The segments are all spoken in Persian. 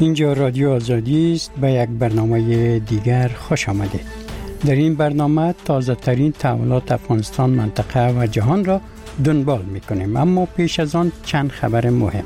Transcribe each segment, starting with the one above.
اینجا رادیو آزادی است. به یک برنامه دیگر خوش آمدید. در این برنامه تازه ترین تحولات افغانستان، منطقه و جهان را دنبال می کنیم، اما پیش از آن چند خبر مهم.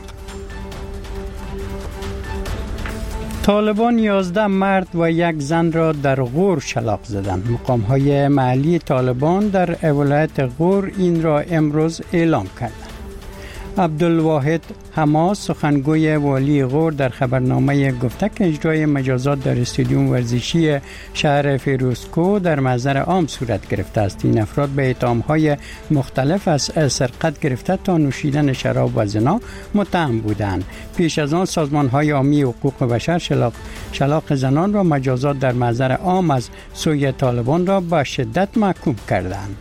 طالبان 11 مرد و یک زن را در غور شلاق زدند. مقام‌های محلی طالبان در ولایت غور این را امروز اعلام کردند. عبدالواحد حماس، سخنگوی والی غور، در خبرنامه گفته که اجرای مجازات در استادیوم ورزشی شهر فیروزکوه در محضر عام صورت گرفته است. این افراد به اتهام‌های مختلف از سرقت گرفته تا نوشیدن شراب و زنا متهم بودند. پیش از آن سازمان‌های عامی حقوق بشر شلاق زنان را مجازات در محضر عام از سوی طالبان را به شدت محکوم کردند.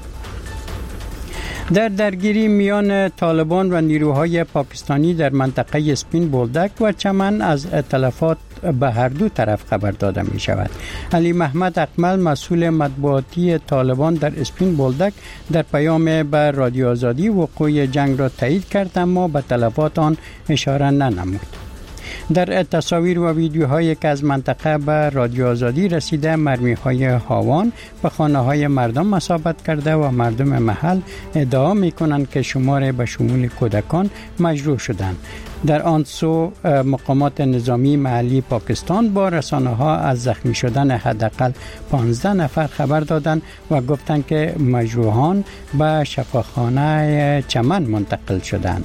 در درگیری میان طالبان و نیروهای پاکستانی در منطقه اسپین بولدک و چمن از تلفات به هر دو طرف خبر داده می شود. علی محمد اکمل، مسئول مطبوعاتی طالبان در اسپین بولدک، در پیام به رادیو آزادی وقوع جنگ را تایید کرد، اما به تلفات آن اشاره ننمود. در تصاویر و ویدیوهایی که از منطقه به رادیو آزادی رسیده، مرمی‌های هاوان به خانه‌های مردم اصابت کرده و مردم محل ادعا می‌کنند که شمار به شمول کودکان مجروح شدند. در آن سو مقامات نظامی محلی پاکستان با رسانه‌ها از زخمی شدن حداقل 15 نفر خبر دادند و گفتند که مجروحان به شفاخانه چمن منتقل شدند.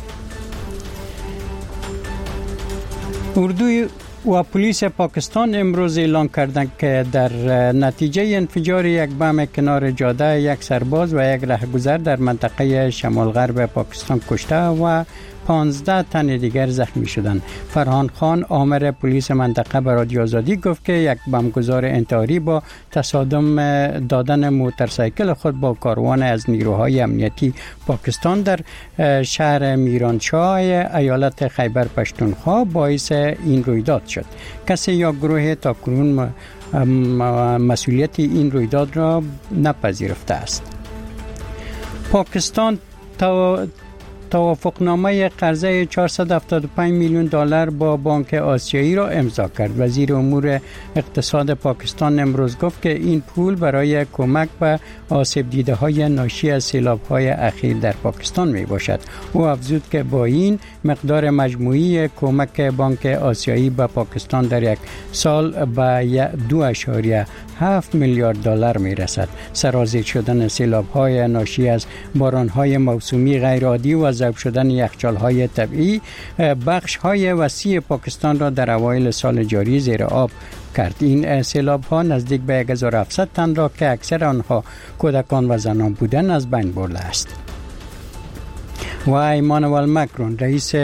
اردو و پلیس پاکستان امروز اعلام کردند که در نتیجه انفجار یک بم کنار جاده، یک سرباز و یک رهگذر در منطقه شمال غرب پاکستان کشته و 15 تن دیگر زخمی شدند. فرهان خان، آمر پلیس منطقه، به رادیو آزادی گفت که یک بمبگذار انتحاری با تصادم دادن موتورسایکل خود با کاروان از نیروهای امنیتی پاکستان در شهر میرانشاه ایالت خیبر پشتونخوا باعث این رویداد شد. کسی یا گروه تاکنون مسئولیت این رویداد را نپذیرفته است. پاکستان توافقنامه قرضه 475 میلیون دلار با بانک آسیایی را امضا کرد. وزیر امور اقتصاد پاکستان امروز گفت که این پول برای کمک به آسیب دیده‌های ناشی از سیلاب‌های اخیر در پاکستان می باشد. او افزود که با این مقدار مجموعی کمک بانک آسیایی به پاکستان در یک سال به 2.7 میلیارد دلار می رسد. سرازیر شدن سیلاب‌های ناشی از باران‌های موسمی غیرعادی و ذوب شدن یخچال‌های طبیعی بخش‌های وسیع پاکستان را در اوایل سال جاری زیر آب کرد. این سیلاب‌ها نزدیک به 1700 تن را که اکثر آنها کودکان و زنان بودند از بین برده است. و ایمانوئل مکرون،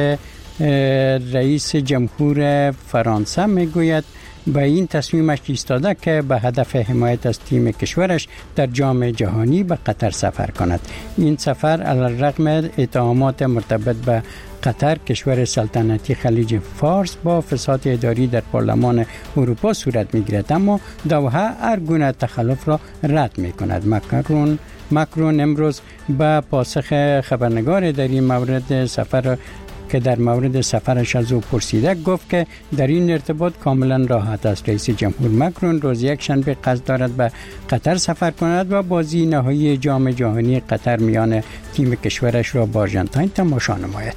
رئیس جمهور فرانسه، میگوید به این تصمیمش ایستاده که به هدف حمایت از تیم کشورش در جام جهانی به قطر سفر کند. این سفر علیرغم اتهامات مرتبط به قطر، کشور سلطنتی خلیج فارس، با فساد اداری در پارلمان اروپا صورت می‌گیرد، اما دوحه هر گونه تخلف را رد می‌کند. مکرون امروز به پاسخ خبرنگار در این مورد در مورد سفرش از او پرسیده گفت که در این ارتباط کاملا راحت است. رئیس جمهور مکرون روز یک شنبه قصد دارد به قطر سفر کند و بازی نهایی جام جهانی قطر میان تیم کشورش را با آرژانتین تماشا نماید.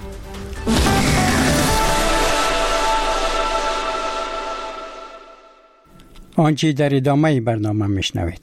آنچه در ادامه برنامه میشنوید.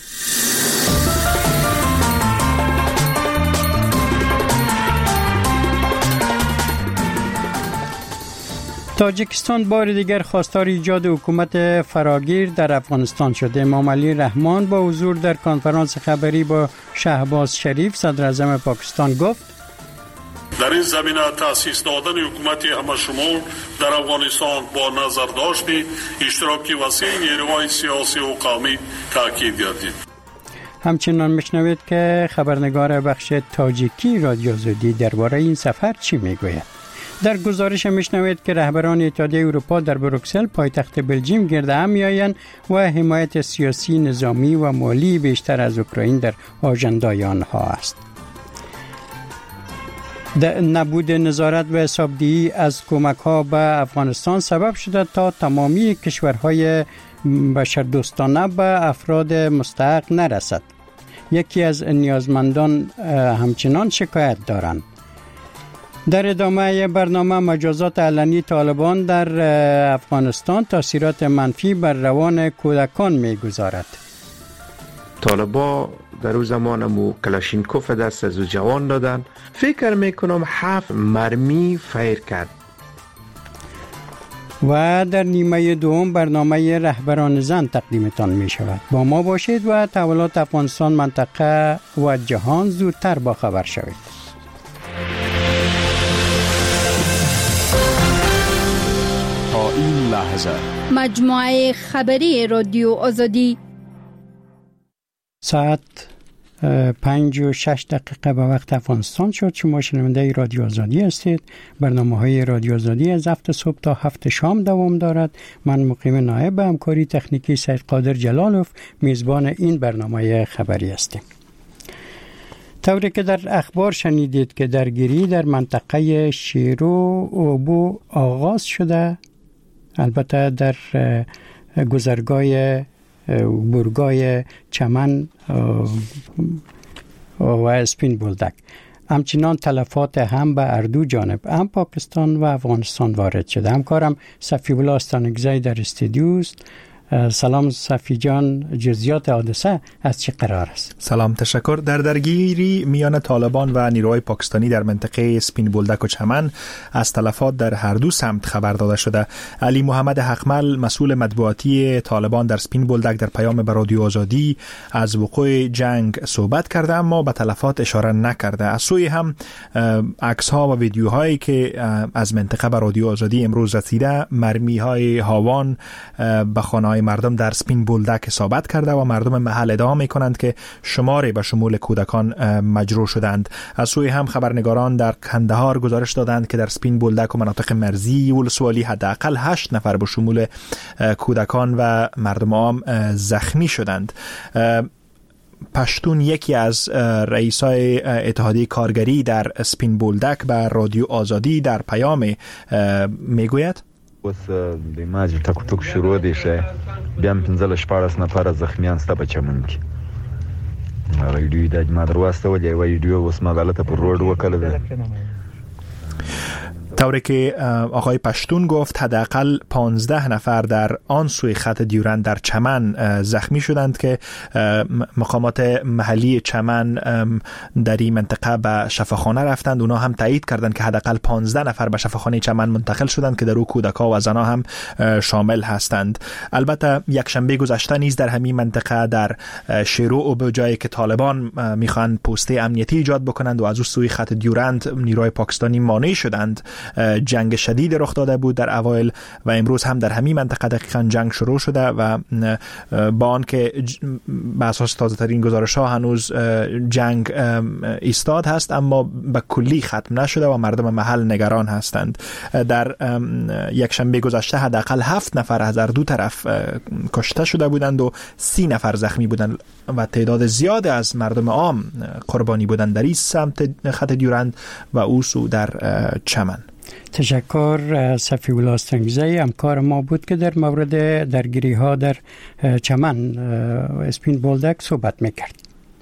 تاجیکستان بار دیگر خواستار ایجاد حکومت فراگیر در افغانستان شده. امام علی رحمان با حضور در کنفرانس خبری با شهباز شریف، صدر اعظم پاکستان، گفت در این زمینه تأسیس دادن حکومت همشمول در افغانستان با نظر داشت اشتراکی وسیع نیروهای سیاسی و قومی تاکید گردید. همچنان میشنوید که خبرنگار بخش تاجیکی رادیو آزادی درباره این سفر چی میگوید. در گزارش میشنوید که رهبران اتحادیه اروپا در بروکسل، پایتخت بلژیم، گرد هم میآیند و حمایت سیاسی، نظامی و مالی بیشتر از اوکراین در آژندای آنها است. نبود نظارت و حسابدهی از کمک‌ها به افغانستان سبب شده تا تمامی کشورهای بشردوستانه به افراد مستحق نرسد. یکی از نیازمندان همچنان شکایت دارند. در ادامه برنامه مجازات علنی طالبان در افغانستان تاثیرات منفی بر روان کودکان می‌گذارد. طالبان در اون زمانمو کلاشینکوف دست از جوان دادن. فکر میکنم 7 مرمی فیر کرد. و در نیمه دوم برنامه رهبران زن تقدیمتان می شود. با ما باشید و تحولات افغانستان، منطقه و جهان زودتر با خبر شوید. تا این لحظه مجموعه خبری رادیو آزادی ساعت 5:06 به وقت افغانستان شد. شما شنونده رادیو آزادی هستید. برنامه‌های رادیو آزادی از 7 صبح تا 7 شام دوام دارد. من مقیم نایب به همکاری تکنیکی سید قادر جلالوف میزبان این برنامه خبری هستیم. طوری که در اخبار شنیدید که درگیری در منطقه شیرو اوبو آغاز شده، البته در گذرگاه برگای چمن و اسپین بولدک. همچنان تلفات هم به اردو جانب، هم پاکستان و افغانستان وارد شده. همکارم صفی الله استانگزی در استودیو است. سلام صفی جان، جزئیات حادثه از چه قرار است؟ سلام، تشکر. در درگیری میان طالبان و نیروهای پاکستانی در منطقه سپین بولدک و چمن از تلفات در هر دو سمت خبر داده شده. علی محمد حقمل، مسئول مطبوعاتی طالبان در سپین بولدک، در پیام به رادیو آزادی از وقوع جنگ صحبت کرده اما به تلفات اشاره نکرده. از سوی هم عکس ها و ویدیوهایی که از منطقه به رادیو آزادی امروز رسیده، مرمی های هاوان به خانه‌های مردم در سپین بولدک اصابت کرده و مردم محل ادعا می‌کنند که شماری به شمول کودکان مجروح شدند. از سوی هم خبرنگاران در کندهار گزارش دادند که در سپین بولدک و مناطق مرزی ولسوالی حداقل 8 نفر به شمول کودکان و مردم عام زخمی شدند. پشتون، یکی از رئیسای اتحادیه کارگری در سپین بولدک، به رادیو آزادی در پیام میگوید: اوس د ماج ټکو ټکو شروع دي شه بیا 15-14 نفر زخمیان ستا په چمن کې ویډیو د ما درواستو ولې ویډیو اوس ما غلطه پر روډ وکړه. طوری که آقای پشتون گفت حداقل 15 نفر در آن سوی خط دیورند در چمن زخمی شدند که مقامات محلی چمن در این منطقه به شفاخانه رفتند. اونا هم تایید کردند که حداقل 15 نفر به شفاخانه چمن منتقل شدند که در او کودک‌ها و زن‌ها هم شامل هستند. البته یک شنبه گذشته نیز در همین منطقه در شیرو و به جایی که طالبان میخوان پوسته امنیتی ایجاد بکنند و از او سوی خط دیورند نیروهای پاکستانی مانع شدند، جنگ شدید رخ داده بود در اوایل و امروز هم در همین منطقه دقیقاً جنگ شروع شده و با آنکه به اساس تازه ترین گزارش ها هنوز جنگ ایستاد هست اما به کلی ختم نشده و مردم محل نگران هستند. در یک شنبه گذشته حداقل 7 نفر از هر دو طرف کشته شده بودند و 30 نفر زخمی بودند و تعداد زیاد از مردم عام قربانی بودند در این سمت خط دیورند و اوسو در چمن. تشکر صفی الله استانگزی، همکار ما بود که در مورد درگیری ها در چمن اسپین بولدک صحبت میکرد.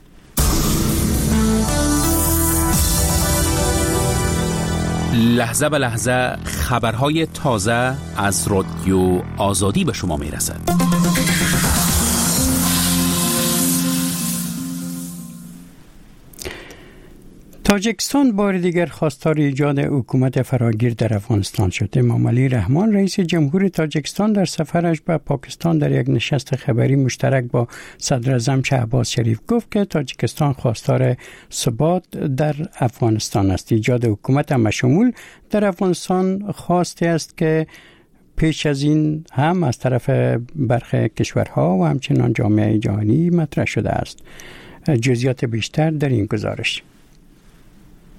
لحظه به لحظه خبرهای تازه از رادیو آزادی به شما میرسد. تاجیکستان بار دیگر خواستار ایجاد حکومت فراگیر در افغانستان شد. امام علی رحمان، رئیس جمهور تاجیکستان، در سفرش به پاکستان در یک نشست خبری مشترک با صدر اعظم شهباز شریف گفت که تاجیکستان خواستار ثبات در افغانستان است. ایجاد حکومت همشمول در افغانستان خواسته است که پیش از این هم از طرف برخی کشورها و همچنان جامعه جهانی مطرح شده است. جزئیات بیشتر در این گزارش.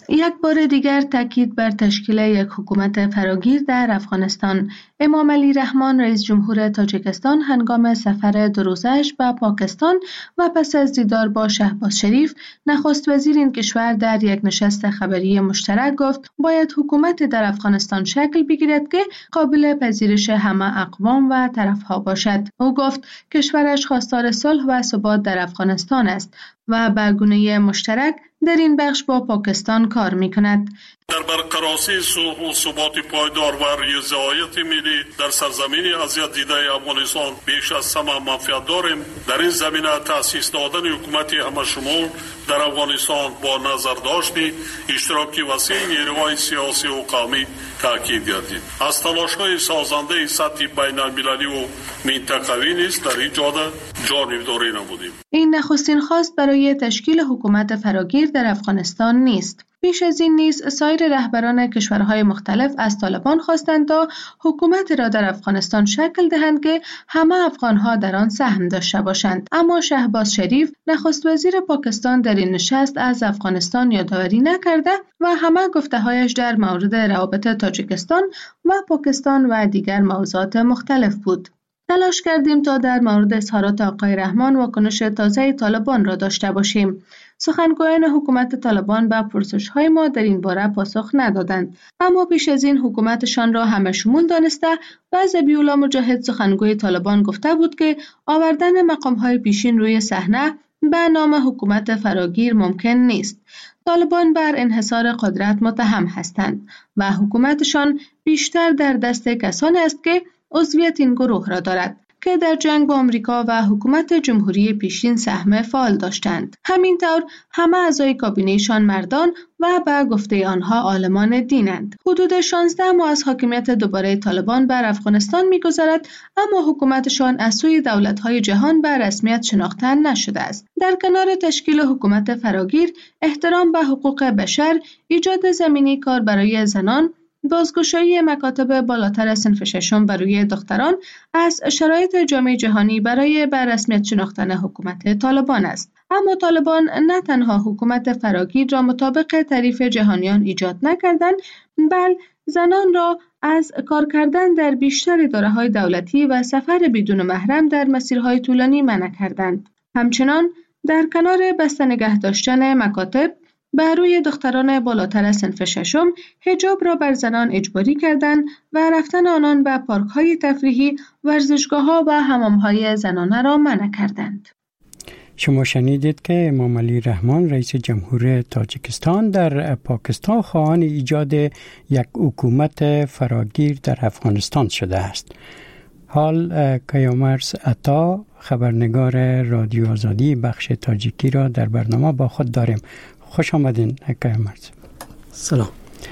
یک بار دیگر تاکید بر تشکیل یک حکومت فراگیر در افغانستان. امام علی رحمان رئیس جمهور تاجیکستان هنگام سفر 2 روزه‌اش به پاکستان و پس از دیدار با شهباز شریف نخست وزیر این کشور در یک نشست خبری مشترک گفت باید حکومت در افغانستان شکل بگیرد که قابل پذیرش همه اقوام و طرفها باشد. او گفت کشورش خواستار صلح و ثبات در افغانستان است و به گونه مشترک در این بخش با پاکستان کار می‌کند. در برقراری صلح و ثبات پایدار و رضایت ملی در سرزمین اذیت دیده افغانستان بیش از همه منفعت داریم. در این زمینه تأسیس دادن حکومت همه‌شمول در افغانستان با نظر داشتی اشتراکی وسیع نیروهای سیاسی و قومی تاکید گردید. از تلاش‌های سازنده سطح بین‌المللی و منطقوی نیز در این جهت جانبداری نمودیم. این نخستین خواست برای تشکیل حکومت فراگیر در افغانستان نیست. پیش از این نیز سایر رهبران کشورهای مختلف از طالبان خواستند تا حکومت را در افغانستان شکل دهند که همه افغانها در آن سهم داشته باشند. اما شهباز شریف نخست وزیر پاکستان در این نشست از افغانستان یادآوری نکرده و همه گفته‌هایش در مورد روابط تاجیکستان و پاکستان و دیگر موضوعات مختلف بود. تلاش کردیم تا در مورد اظهارات آقای رحمان واکنش تازه طالبان را داشته باشیم. سخنگویان حکومت طالبان به پرسش‌های ما در این باره پاسخ ندادند، اما پیش از این حکومتشان را همه شمول دانسته و ذبیح الله مجاهد سخنگوی طالبان گفته بود که آوردن مقام‌های پیشین روی صحنه به نام حکومت فراگیر ممکن نیست. طالبان بر انحصار قدرت متهم هستند و حکومتشان بیشتر در دست کسانی است که عضویت این گروه را دارد که در جنگ با آمریکا و حکومت جمهوری پیشین سهم فعال داشتند. همینطور همه اعضای کابینه‌شان مردان و به گفته آنها عالمان دینند. حدود 16 ماه از حاکمیت دوباره طالبان بر افغانستان می‌گذرد، اما حکومتشان از سوی دولت‌های جهان به رسمیت شناخته نشده است. در کنار تشکیل حکومت فراگیر، احترام به حقوق بشر، ایجاد زمینه کار برای زنان، بازگشایی مکاتب بالاتر از صنف ششم برای دختران از شرایط جامعه جهانی برای به رسمیت شناختن حکومت طالبان است. اما طالبان نه تنها حکومت فراگیر را مطابق تعریف جهانیان ایجاد نکردند، بل زنان را از کار کردن در بیشتر اداره‌های دولتی و سفر بدون محرم در مسیرهای طولانی منع کردند. همچنان در کنار بسته نگه داشتن مکاتب، بر روی دختران بالاتر از صنف ششم حجاب را بر زنان اجباری کردند و رفتن آنان به پارک‌های تفریحی، ورزشگاه‌ها و حمام‌های زنانه را منع کردند. شما شنیدید که امام علی رحمان رئیس جمهور تاجیکستان در پاکستان خواهان ایجاد یک حکومت فراگیر در افغانستان شده است. حال کیامرز عطا خبرنگار رادیو آزادی بخش تاجیکی را در برنامه با خود داریم. خوش آمدین کیامرز. سلام.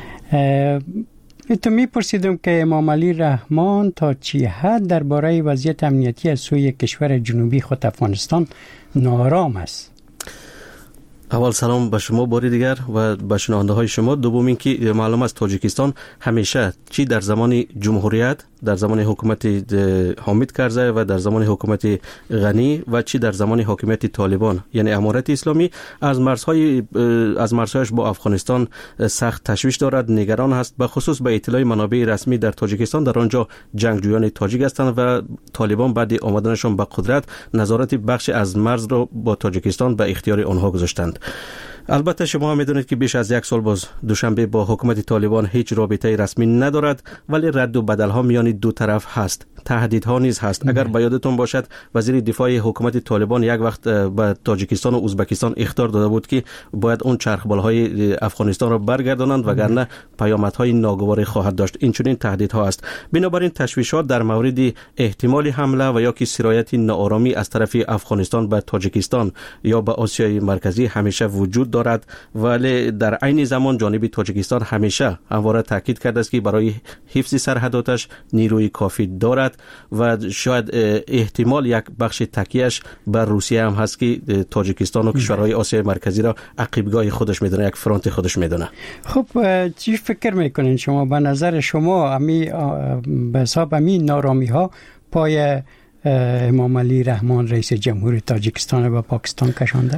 تو میپرسیدم که امام علی رحمان تا چه حد درباره وضعیت امنیتی از سوی کشور جنوبی خود افغانستان ناآرام است؟ اول سلام به شما باری دیگر و به شنونده های شما. دوم اینکه معلوم است تاجیکستان همیشه چی در زمان جمهوریت، در زمان حکومت حامد کرزی و در زمان حکومت غنی و چی در زمان حکومت طالبان یعنی امارت اسلامی از مرزهایش با افغانستان سخت تشویش دارد، نگران است. به خصوص به اطلاع منابع رسمی در تاجیکستان در آنجا جنگجویان تاجیک هستند و طالبان بعد آمدنشان به قدرت نظارت بخش از مرز را با تاجیکستان به اختیار آنها گذاشتند. البته شما هم میدونید که بیش از 1 سال باز دوشنبه با حکومت طالبان هیچ رابطه رسمی ندارد، ولی رد و بدل ها میان دو طرف هست، تهدیدها نیز هست. اگر به یادتون باشد وزیر دفاع حکومت طالبان یک وقت به تاجیکستان و ازبکستان اخطار داده بود که باید اون چرخبال‌های افغانستان را برگردانند وگرنه پیامدهای ناگواری خواهد داشت. این چنین تهدیدها است. بنابراین تشویشات در مورد احتمال حمله و یا که سرایت ناآرامی از طرف افغانستان به تاجیکستان یا به آسیای مرکزی همیشه وجود دارد، ولی در عین زمان جانب تاجیکستان همیشه همواره تاکید کرده است که برای حفظ سرحداتش نیروی کافی دارد و شاید احتمال یک بخش تکیهش بر روسیه هم هست که تاجیکستان و کشورهای آسیای مرکزی را عقیبگاه خودش میدونه، یک فرانت خودش میدونه. خب چی فکر میکنین شما؟ به نظر شما به حساب همین نارامی ها پای امام علی رحمان رئیس جمهور تاجیکستان و پاکستان کشانده؟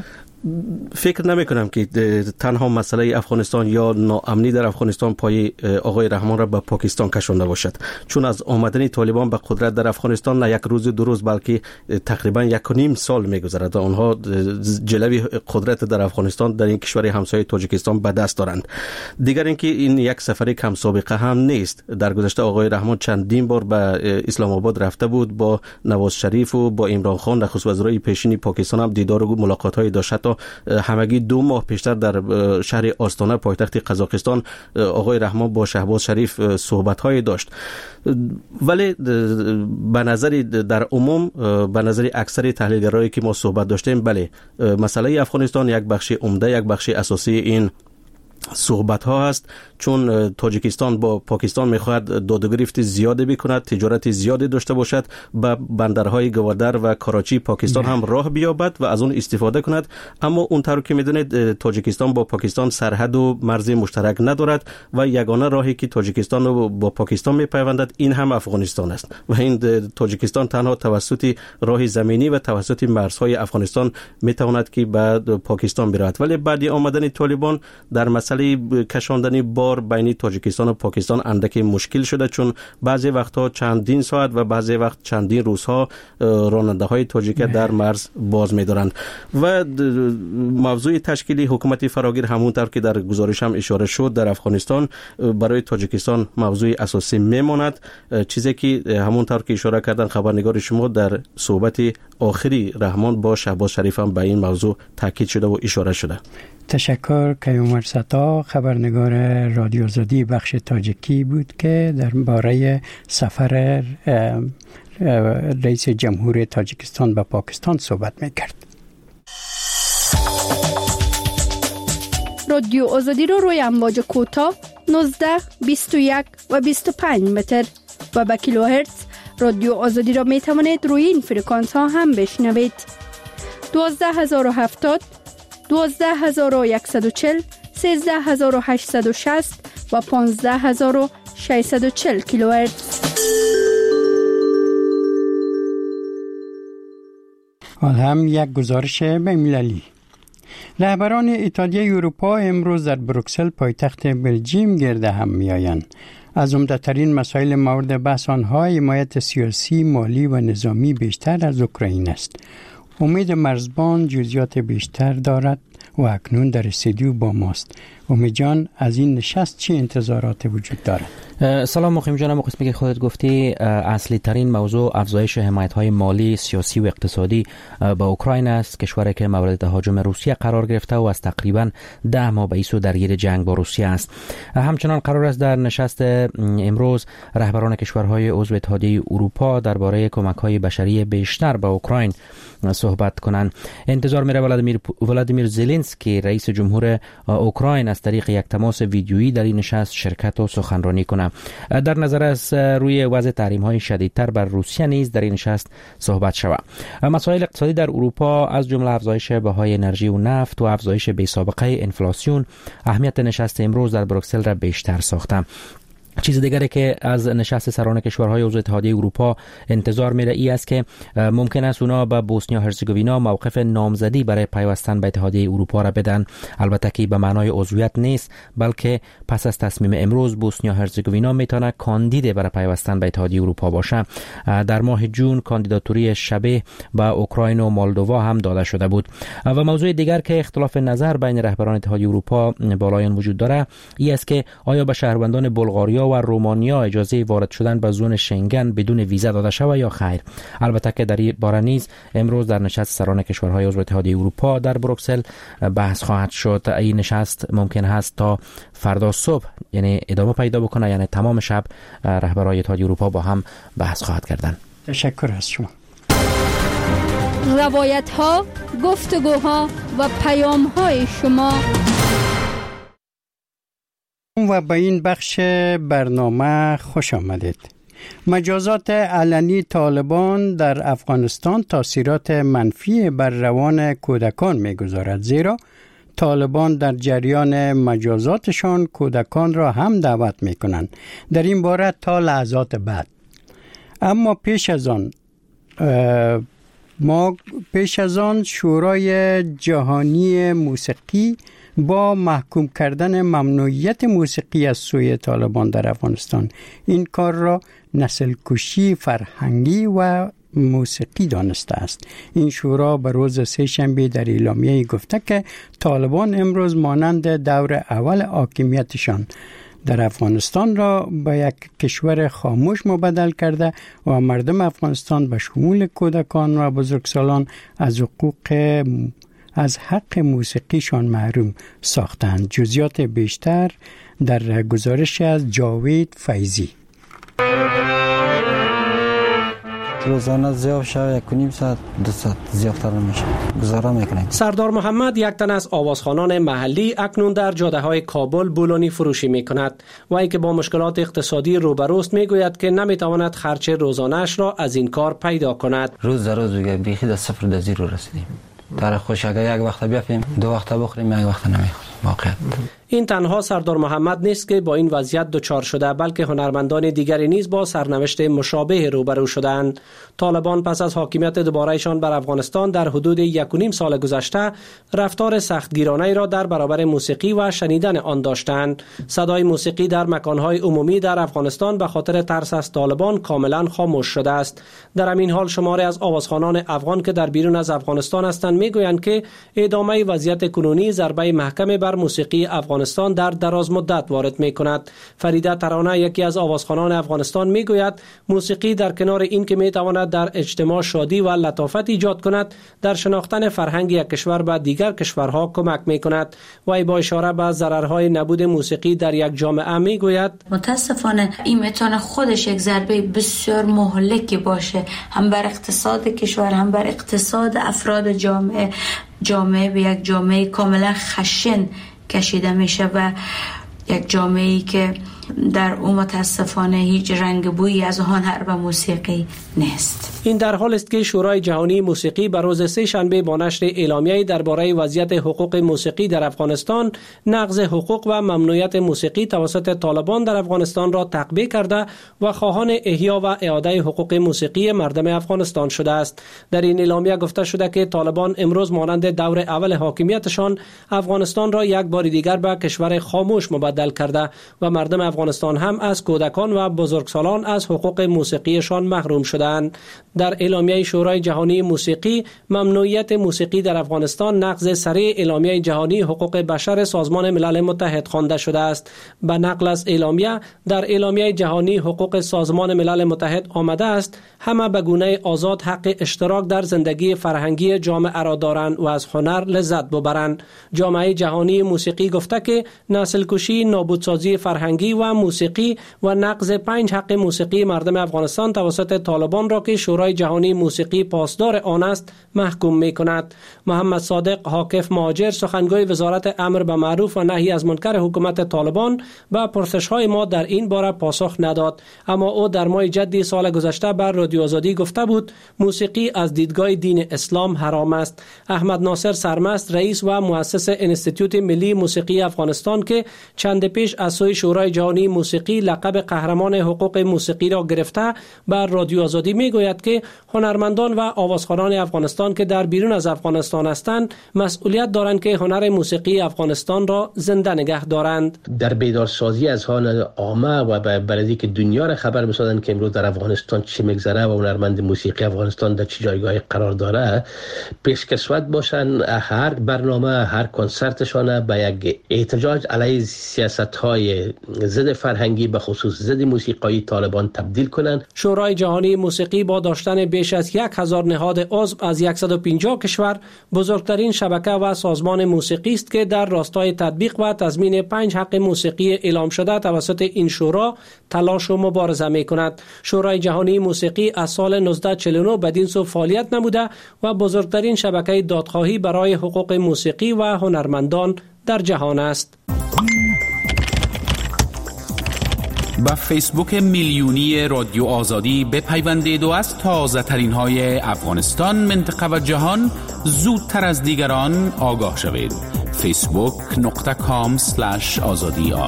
فکر نمی کنم که تنها مسئله افغانستان یا ناامنی در افغانستان پای آقای رحمان را به پاکستان کشانده باشد، چون از آمدن طالبان به قدرت در افغانستان نه یک روز دو روز بلکه تقریبا 1.5 سال میگذرد. آنها جلوی قدرت در افغانستان در این کشور همسایه تاجیکستان به دست دارند. دیگر اینکه این یک سفر کم سابقه هم نیست. در گذشته آقای رحمان چندین بار به اسلام آباد رفته بود، با نواز شریف و با عمران خان نخست وزرای پیشین پاکستان هم دیدار و ملاقات داشت. تا همگی 2 ماه پیشتر در شهر آستانه پایتخت قزاقستان آقای رحمان با شهباز شریف صحبت‌های داشت. ولی به نظر در عموم، به نظر اکثر تحلیلگرایی که ما صحبت داشتیم، بله مسئله افغانستان یک بخش عمده، یک بخش اساسی این صحبت ها هست، چون تاجیکستان با پاکستان میخواهد دادگرفت زیاده بکند، تجارت زیادی داشته باشد، به بندرهای گوادر و کراچی پاکستان هم راه بیابد و از اون استفاده کند. اما اونطور که میدونید تاجیکستان با پاکستان سرحد و مرز مشترک ندارد و یگانه راهی که تاجیکستان رو با پاکستان میپیوندد این هم افغانستان است و این تاجیکستان تنها توسط راه زمینی و توسط مرزهای افغانستان میتواند که به پاکستان برود. ولی بعد آمدن طالبان در مسئله کشاندن بار بین تاجیکستان و پاکستان اندک مشکل شده، چون بعضی وقتها چندین ساعت و بعضی وقت چندین روزها راننده های تاجیک در مرز باز می‌دارند. و موضوع تشکیل حکومت فراگیر همونطور که در گزارش هم اشاره شد در افغانستان برای تاجیکستان موضوع اساسی میماند، چیزی که همونطور که اشاره کردن خبرنگار شما در صحبت آخری رحمان با شهباز شریف هم به این موضوع تاکید شده و اشاره شده. تشکر. کیومر ستا خبرنگار رادیو آزادی بخش تاجیکی بود که درباره سفر رئیس جمهور تاجیکستان به پاکستان صحبت می‌کرد. رادیو آزادی رو روی امواج کوتاه 19, 21 و 25 متر و به کیلوهرتز رادیو آزادی را می توانید روی این فرکانس ها هم بشنوید. 12070 12140 13860 و 15640 کیلوهرتز. حال هم یک گزارش بین‌المللی. رهبران ایتالیا اروپا امروز در بروکسل پایتخت بلژیم گرد هم می‌آیند. از عمده‌ترین مسائل مورد بحث آنها حمایت سیاسی، مالی و نظامی بیشتر از اوکراین است. امید مرزبان جزئیات بیشتر دارد و اکنون در استودیو با ماست. امید جان، از این نشست چه انتظارات وجود دارد؟ سلام مقیم جانم. قسمی که خودت گفتی اصلی ترین موضوع افزایش حمایت های مالی، سیاسی و اقتصادی با اوکراین است، کشوری که مورد تهاجم روسیه قرار گرفته و از تقریبا 10 ماه به ایسو درگیر جنگ با روسیه است. همچنان قرار است در نشست امروز رهبران کشورهای عضو اتحادیه اروپا درباره کمک‌های بشری بیشتر به اوکراین صحبت کنند. انتظار میره ولادیمیر زلنسکی رئیس جمهور اوکراین از طریق یک تماس ویدیویی در این نشست شرکت و سخنرانی کنه. در نظر است روی وضع تحریم‌های شدیدتر بر روسیه نیز در این نشست صحبت شود. مسائل اقتصادی در اروپا از جمله افزایش بهای انرژی و نفت و افزایش بی‌سابقه انفلاسیون اهمیت نشست امروز در بروکسل را بیشتر ساخته. چیز دیگری که از نشست سران کشورهای عضو اتحادیه اروپا انتظار میره ای است که ممکن است اونا به بوسنیا هرزگوینا موقف نامزدی برای پیوستن به اتحادیه اروپا را بدن. البته که به معنای عضویت نیست، بلکه پس از تصمیم امروز بوسنیا هرزگوینا میتونه کاندید برای پیوستن به اتحادیه اروپا باشه. در ماه جون کاندیداتوری شبیه به اوکراین و مولدووا هم داده شده بود. و موضوع دیگر که اختلاف نظر بین رهبران اتحادیه اروپا بالایان وجود داره ای است که آیا به شهروندان بلغاریا و رومانیا اجازه وارد شدن به زون شنگن بدون ویزا داده شود یا خیر. البته که در این باره نیز امروز در نشست سران کشورهای عضو اتحادیه اروپا در بروکسل بحث خواهد شد. این نشست ممکن است تا فردا صبح یعنی ادامه پیدا بکنه، یعنی تمام شب رهبران اتحادیه اروپا با هم بحث خواهد کردن. تشکر از شما. روایت ها، گفتگوها و پیام های شما. و به این بخش برنامه خوش آمدید. مجازات علنی طالبان در افغانستان تاثیرات منفی بر روان کودکان می‌گذارد، زیرا طالبان در جریان مجازاتشان کودکان را هم دعوت می‌کنند در این باره تا لحظات بعد. اما پیش از آن ما پیش از آن شورای جهانی موسیقی با محکوم کردن ممنوعیت موسیقی از سوی طالبان در افغانستان این کار را نسل کشی فرهنگی و موسیقی دانسته است. این شورا به روز سه‌شنبه در اعلامیه گفته که طالبان امروز مانند دور اول حاکمیتشان در افغانستان را به یک کشور خاموش مبدل کرده و مردم افغانستان به شمول کودکان و بزرگسالان از حق موسیقیشان محروم ساختند. جزئیات بیشتر در گزارش از جاوید فیضی. روزانه ضیاف شو 1.5 ساعت 2 ساعت ضیافتر نمیشه گزاره میکنیم. سردار محمد یک تن از آوازخوانان محلی اکنون در جاده های کابل بولونی فروشی میکند و ای که با مشکلات اقتصادی روبروست میگوید که نمیتواند خرچ روزانه‌اش را از این کار پیدا کند. روز در روز دیگه بیخی در صفر در زیرو رسیدیم. در خوش اگه یک وقت بیافیم 2 وقت بخوریم یک وقت نمیخوریم. واقعا این تنها سردار محمد نیست که با این وضعیت دچار شده، بلکه هنرمندان دیگری نیز با سرنوشت مشابه روبرو شدند. طالبان پس از حاکمیت دوباره‌شان بر افغانستان در حدود 1.5 سال گذشته رفتار سختگیرانه‌ای را در برابر موسیقی و شنیدن آن داشتند. صدای موسیقی در مکان‌های عمومی در افغانستان به خاطر ترس از طالبان کاملا خاموش شده است. در همین حال شماری از آوازخوانان افغان که در بیرون از افغانستان هستند میگویند که ادامه وضعیت کنونی ضربه محکم بر موسیقی افغانستان در دراز مدت وارد می کند. فریده ترانه یکی از آوازخوانان افغانستان می گوید موسیقی در کنار این که می تواند در اجتماع شادی و لطافت ایجاد کند، در شناختن فرهنگ یک کشور به دیگر کشورها کمک می کند. و با اشاره به ضررهای نبود موسیقی در یک جامعه می گوید متاسفانه این میتونه خودش یک ضربه بسیار مهلکی باشه، هم بر اقتصاد کشور هم بر اقتصاد افراد جامعه به یک جامعه کاملا خشن کشیده میشه و یک جامعه‌ای که در اون متاسفانه هیچ رنگ بویی از هنر و موسیقی نیست. این در حال است که شورای جهانی موسیقی بر روز سه‌شنبه با نشر اعلامیه‌ای درباره وضعیت حقوق موسیقی در افغانستان، نقض حقوق و ممنوعیت موسیقی توسط طالبان در افغانستان را تقبیح کرده و خواهان احیا و اعاده حقوق موسیقی مردم افغانستان شده است. در این اعلامیه گفته شده که طالبان امروز مانند دور اول حاکمیتشان افغانستان را یک بار دیگر به کشور خاموش مبدل کرده و مردم افغانستان هم از کودکان و بزرگسالان از حقوق موسیقیشان محروم شدند. در اعلامیه شورای جهانی موسیقی ممنوعیت موسیقی در افغانستان نقض صریح اعلامیه جهانی حقوق بشر سازمان ملل متحد خوانده شده است. به نقل از اعلامیه در اعلامیه جهانی حقوق سازمان ملل متحد آمده است همه به گونه آزاد حق اشتراک در زندگی فرهنگی جامعه را دارند و از هنر لذت ببرند. جامعه جهانی موسیقی گفته که نسل کشی، نابودسازی فرهنگی و موسیقی و نقض 5 حق موسیقی مردم افغانستان توسط طالبان را که شورای جهانی موسیقی پاسدار آن است محکوم می کند. محمد صادق حاکف مهاجر سخنگوی وزارت امر به معروف و نهی از منکر حکومت طالبان به پرسش‌های ما در این باره پاسخ نداد، اما او در ماه جدی سال گذشته بر رادیو آزادی گفته بود موسیقی از دیدگاه دین اسلام حرام است. احمد ناصر سرمست رئیس و مؤسس انستیتوت ملی موسیقی افغانستان که چند پیش از سوی شورای جهانی موسیقی لقب قهرمان حقوق موسیقی را گرفته بر رادیو آزادی میگوید که هنرمندان و آوازخوانان افغانستان که در بیرون از افغانستان هستند مسئولیت دارند که هنر موسیقی افغانستان را زنده نگه دارند. در بیدارسازی از حال عامه و برای که دنیا را خبر بسازند که امروز در افغانستان چه میگذره و هنرمند موسیقی افغانستان در چه جایگاهی قرار داره، پیشکسوت باشن هر برنامه هر کنسرتشان به یک احتجاج علیه سیاست‌های ضد فرهنگی به خصوص ضد موسیقی طالبان تبدیل کنند. شورای جهانی موسیقی با داشتن بیش از 1000 نهاد عضو از 150 کشور بزرگترین شبکه و سازمان موسیقی است که در راستای تطبیق و تضمین 5 حق موسیقی اعلام شده توسط این شورا تلاش و مبارزه می‌کند. شورای جهانی موسیقی از سال 1949 بدین سو فعالیت نموده و بزرگترین شبکه دادخواهی برای حقوق موسیقی و هنرمندان در جهان است. با فیسبوک میلیونی رادیو آزادی بپیوندید و از تازه ترین های افغانستان، منطقه و جهان زودتر از دیگران آگاه شوید. facebook.com/azadiar.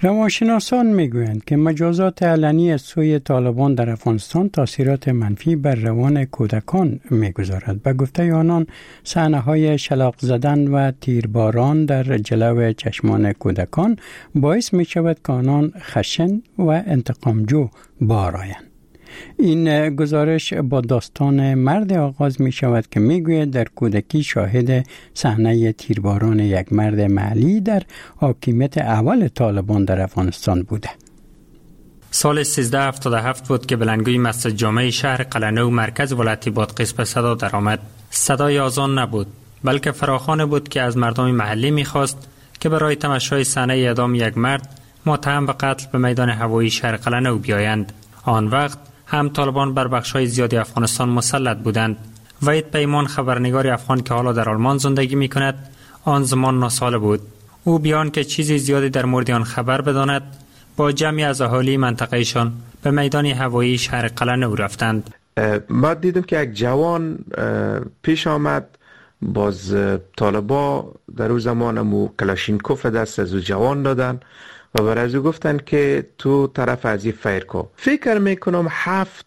روانشناسان میگویند که مجازات علنی از سوی طالبان در افغانستان تاثیرات منفی بر روان کودکان میگذارد. به گفته آنان صحنه‌های شلاق زدن و تیرباران در جلو چشمان کودکان باعث می شود که آنان خشن و انتقامجو بارآیند. این گزارش با داستان مرد آغاز می شود که می گوید در کودکی شاهد صحنه تیرباران یک مرد محلی در حاکمیت اول طالبان در افغانستان بوده. سال 1377 بود که بلندگوی مسجد جامع شهر قلعه‌نو مرکز ولایت بادغیس به صدا درآمد. صدای آذان نبود، بلکه فراخوان بود که از مردم محلی می‌خواست که برای تماشای صحنه اعدام یک مرد متهم به قتل به میدان هوایی شهر قلعه‌نو بیایند. آن وقت هم طالبان بر بخش‌های زیادی افغانستان مسلط بودند. وحید پیمان، خبرنگار افغان که حالا در آلمان زندگی می‌کند، آن زمان 9 ساله بود. او بیان که چیزی زیادی در مورد آن خبر بداند، با جمعی از اهالی منطقهشان به میدان هوایی شهر قلعه‌نو رفتند. ما دیدم که یک جوان پیش آمد، باز طالبا در اون زمان مو کلاشینکوف دست از جوان دادن و بر از او گفتن که تو طرف از این فیر کو. فکر میکنم 7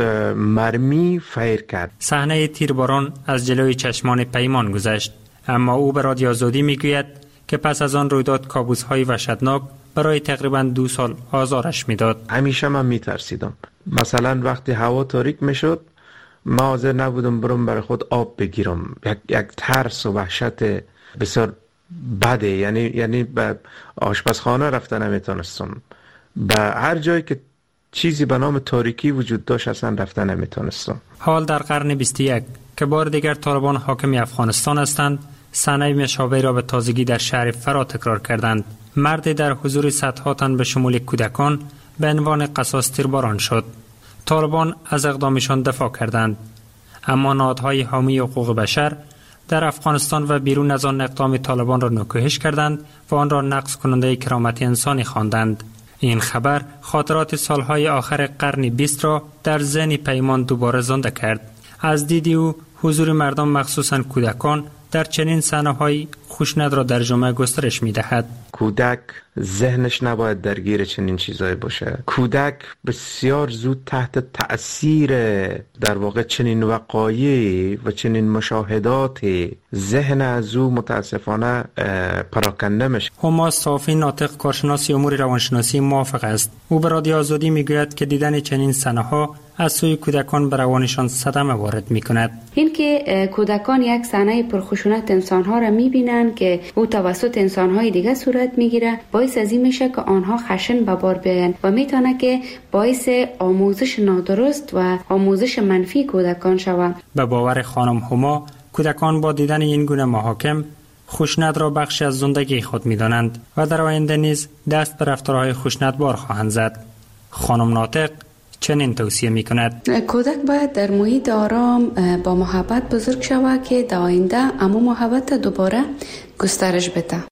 مرمی فیر کرد. صحنه تیرباران از جلوی چشمان پیمان گذشت، اما او به رادیو آزادی میگوید که پس از آن رویداد کابوس‌های وحشتناک برای تقریباً 2 سال آزارش میداد. همیشه من میترسیدم. مثلا وقتی هوا تاریک میشد، ما حاضر نبودم برم برای خود آب بگیرم. یک ترس و وحشت بسیار بده. یعنی به آشپزخانه رفتن نمیتونستم. به هر جایی که چیزی به نام تاریکی وجود داشت اصلا رفتن نمیتونستم. حال در قرن 21 که بار دیگر طالبان حاکم افغانستان هستند، صحنه مشابهی را به تازگی در شهر فرا تکرار کردند. مردی در حضور صدها تن به شمول کودکان به عنوان قصاص تیرباران شد. طالبان از اقدامشان دفاع کردند، اما نهادهای حامی حقوق بشر در افغانستان و بیرون از آن اقدام طالبان را نکوهش کردند و آن را نقض کننده کرامت انسانی خواندند. این خبر خاطرات سالهای آخر قرن 20 را در ذهن پیمان دوباره زنده کرد. از دید او حضور مردم مخصوصاً کودکان در چنین صحنه‌های خشونت را در جامعه گسترش می‌دهد. کودک ذهنش نباید درگیر چنین چیزایی باشه. کودک بسیار زود تحت تأثیر در واقع چنین وقایع و چنین مشاهدات ذهن از او متاسفانه پراکنده میشه. هما صافی، ناطق کارشناس امور روانشناسی، موافق است. او به رادیو آزادی میگوید که دیدن چنین صحنه‌ها از سوی کودکان بر روانشان صدمه وارد می‌کند. این که کودکان یک صحنه پرخشونت انسان‌ها را می‌بینند که او توسط انسان‌های دیگه صورت می‌گیره، باعث از این میشه که آنها خشن به بار بیایند و میتونه که باعث آموزش نادرست و آموزش منفی کودکان شود. به باور خانم هما، کودکان با دیدن این گونه محاکم خشونت را بخشی از زندگی خود می‌دانند و در آینده نیز دست به رفتارهای خشونتبار خواهند زد. خانم ناطق چنین توصیه می‌کند: کودک باید در محیط آرام با محبت بزرگ شود که در آینده اما محبت دوباره گسترش بده.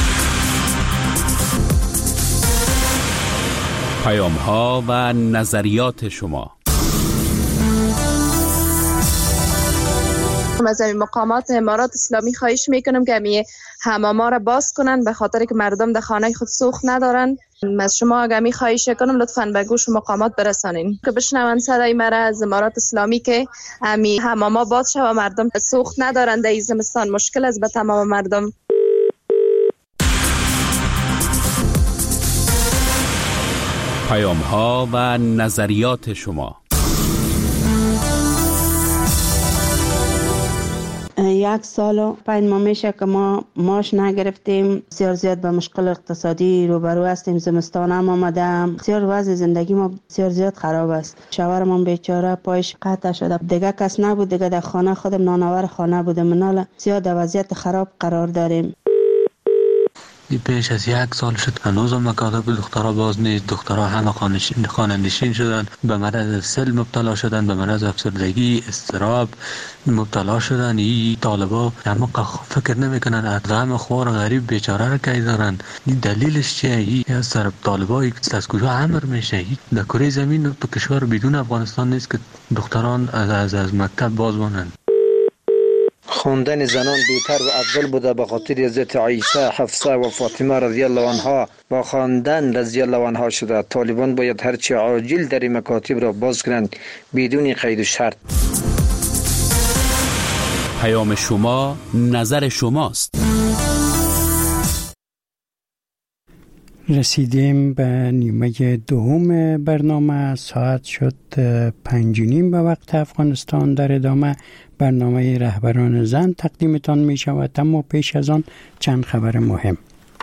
پیام‌ها و نظریات شما. از این مقامات امارات اسلامی خواهش میکنم که همی حماما را باز کنن، به خاطر که مردم در خانه خود سوخت ندارن. از شما همی خواهش کنم لطفاً به گوش مقامات برسانین که بشنون صدای مرا از امارات اسلامی که همی حماما باز شود و مردم سوخت ندارن. در این زمستان مشکل است به تمام مردم. پیام‌ها و نظریات شما. یک سال و 5 ماه میشه که ما ماش نگرفتیم. بسیار زیاد به مشکل اقتصادی روبرو هستیم. زمستان هم آمده، بسیار وضع زندگی ما بسیار زیاد خراب است. شوهرم بیچاره پایش قطع شده، دیگه کس نبود، دیگه در خانه خودم نانآور خانه بودم. منال زیاد در وضعیت خراب قرار داریم. پیش از 1 سال شد هنوزم مکاتب دخترها باز نیست. دخترها همه خانه نشین شدن، به مرض سل مبتلا شدن، به مرض افسردگی، اضطراب مبتلا شدن. این طالبا همه فکر نمیکنن از غم خوار غریب بیچاره را کی دارن. این دلیلش چیه؟ این از طرف طالبا از کجا امر میشه؟ در کره زمین تو کشور بدون افغانستان نیست که دختران از مکتب باز مانند. خواندن زنان بهتر و افضل بوده به خاطر حضرت عایشه، حفصه و فاطمه رضی الله عنها با خواندن رضی الله عنها شده. طالبان باید هرچی عاجل در مکاتب را باز کنند بدون قید و شرط. پیام شما، نظر شماست. رسیدیم به نیمه دوم برنامه. ساعت شد 5:30 به وقت افغانستان. در ادامه برنامه رهبران زن تقدیمتان می شود، اما پیش از آن چند خبر مهم.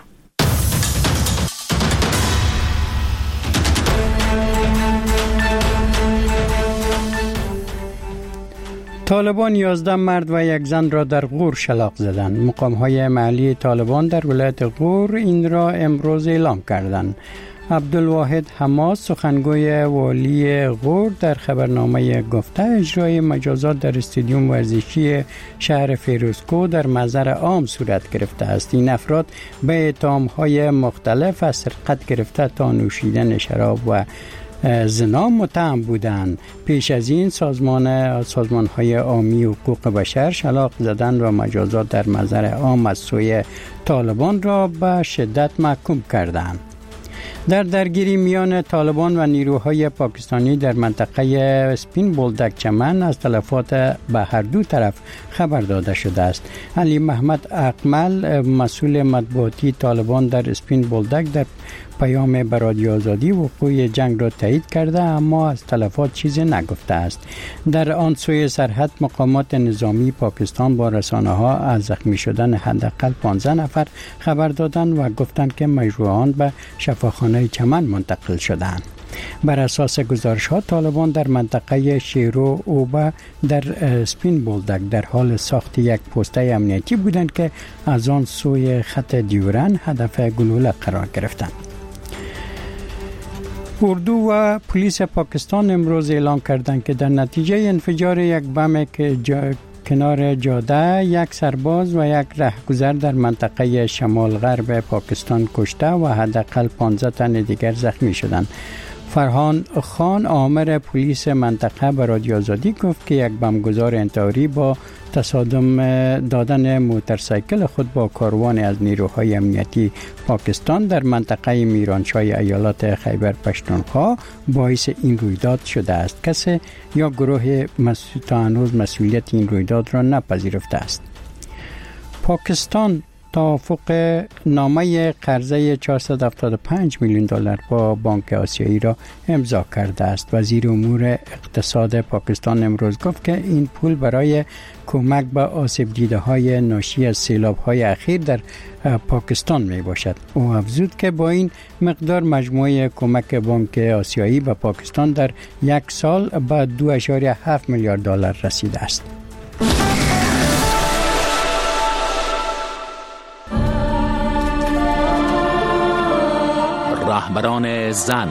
طالبان 11 مرد و یک زن را در غور شلاق زدند. مقام‌های محلی طالبان در ولایت غور این را امروز اعلام کردند. عبدالواحد حماس سخنگوی والی غور در خبرنامه گفته اجرای مجازات در استادیوم ورزشی شهر فیروزکوه در محضر عام صورت گرفته است. این افراد به اتهام‌های مختلف از سرقت گرفته تا نوشیدن شراب و زنا متهم بودند. پیش از این سازمان‌های عامی حقوق بشر شلاق زدن و مجازات در محضر عام از سوی طالبان را به شدت محکوم کردند. در درگیری میان طالبان و نیروهای پاکستانی در منطقه اسپین بولدک چمن از تلفات به هر دو طرف خبر داده شده است. علی محمد اقمل مسئول مطبوعاتی طالبان در اسپین بولدک در پیام به رادیو آزادی وقوع جنگ را تایید کرده، اما از تلفات چیزی نگفته است. در آن سوی سرحد مقامات نظامی پاکستان با رسانه‌ها از زخمی شدن حداقل 15 نفر خبر دادند و گفتند که مجروحان به شفاخانه چمن منتقل شدند. بر اساس گزارش‌ها طالبان در منطقه شیرو اوبا در اسپین بولدک در حال ساخت یک پوسته امنیتی بودند که از آن سوی خط دیورن هدف گلوله قرار گرفتند. اردو و پلیس پاکستان امروز اعلام کردند که در نتیجه انفجار یک بم کنار جاده یک سرباز و یک رهگذر در منطقه شمال غرب پاکستان کشته و حداقل 15 تن دیگر زخمی شدند. فرهان خان آمر پلیس منطقه به رادیو آزادی گفت که یک بمبگذار انتحاری با تصادم دادن موتورسایکل خود با کاروان از نیروهای امنیتی پاکستان در منطقه میرانشاه ایالات خیبر پختونخوا باعث این رویداد شده است. کسی یا گروه تا هنوز مسئولیت این رویداد را نپذیرفته است. پاکستان توافق نامه قرضه 475 میلیون دلار با بانک آسیایی را امضا کرده است. وزیر امور اقتصاد پاکستان امروز گفت که این پول برای کمک به آسیب دیده های ناشی از سیلاب های اخیر در پاکستان می باشد. او افزود که با این مقدار مجموعه کمک بانک آسیایی به پاکستان در یک سال به 2.7 میلیارد دلار رسیده است. رهبران زن.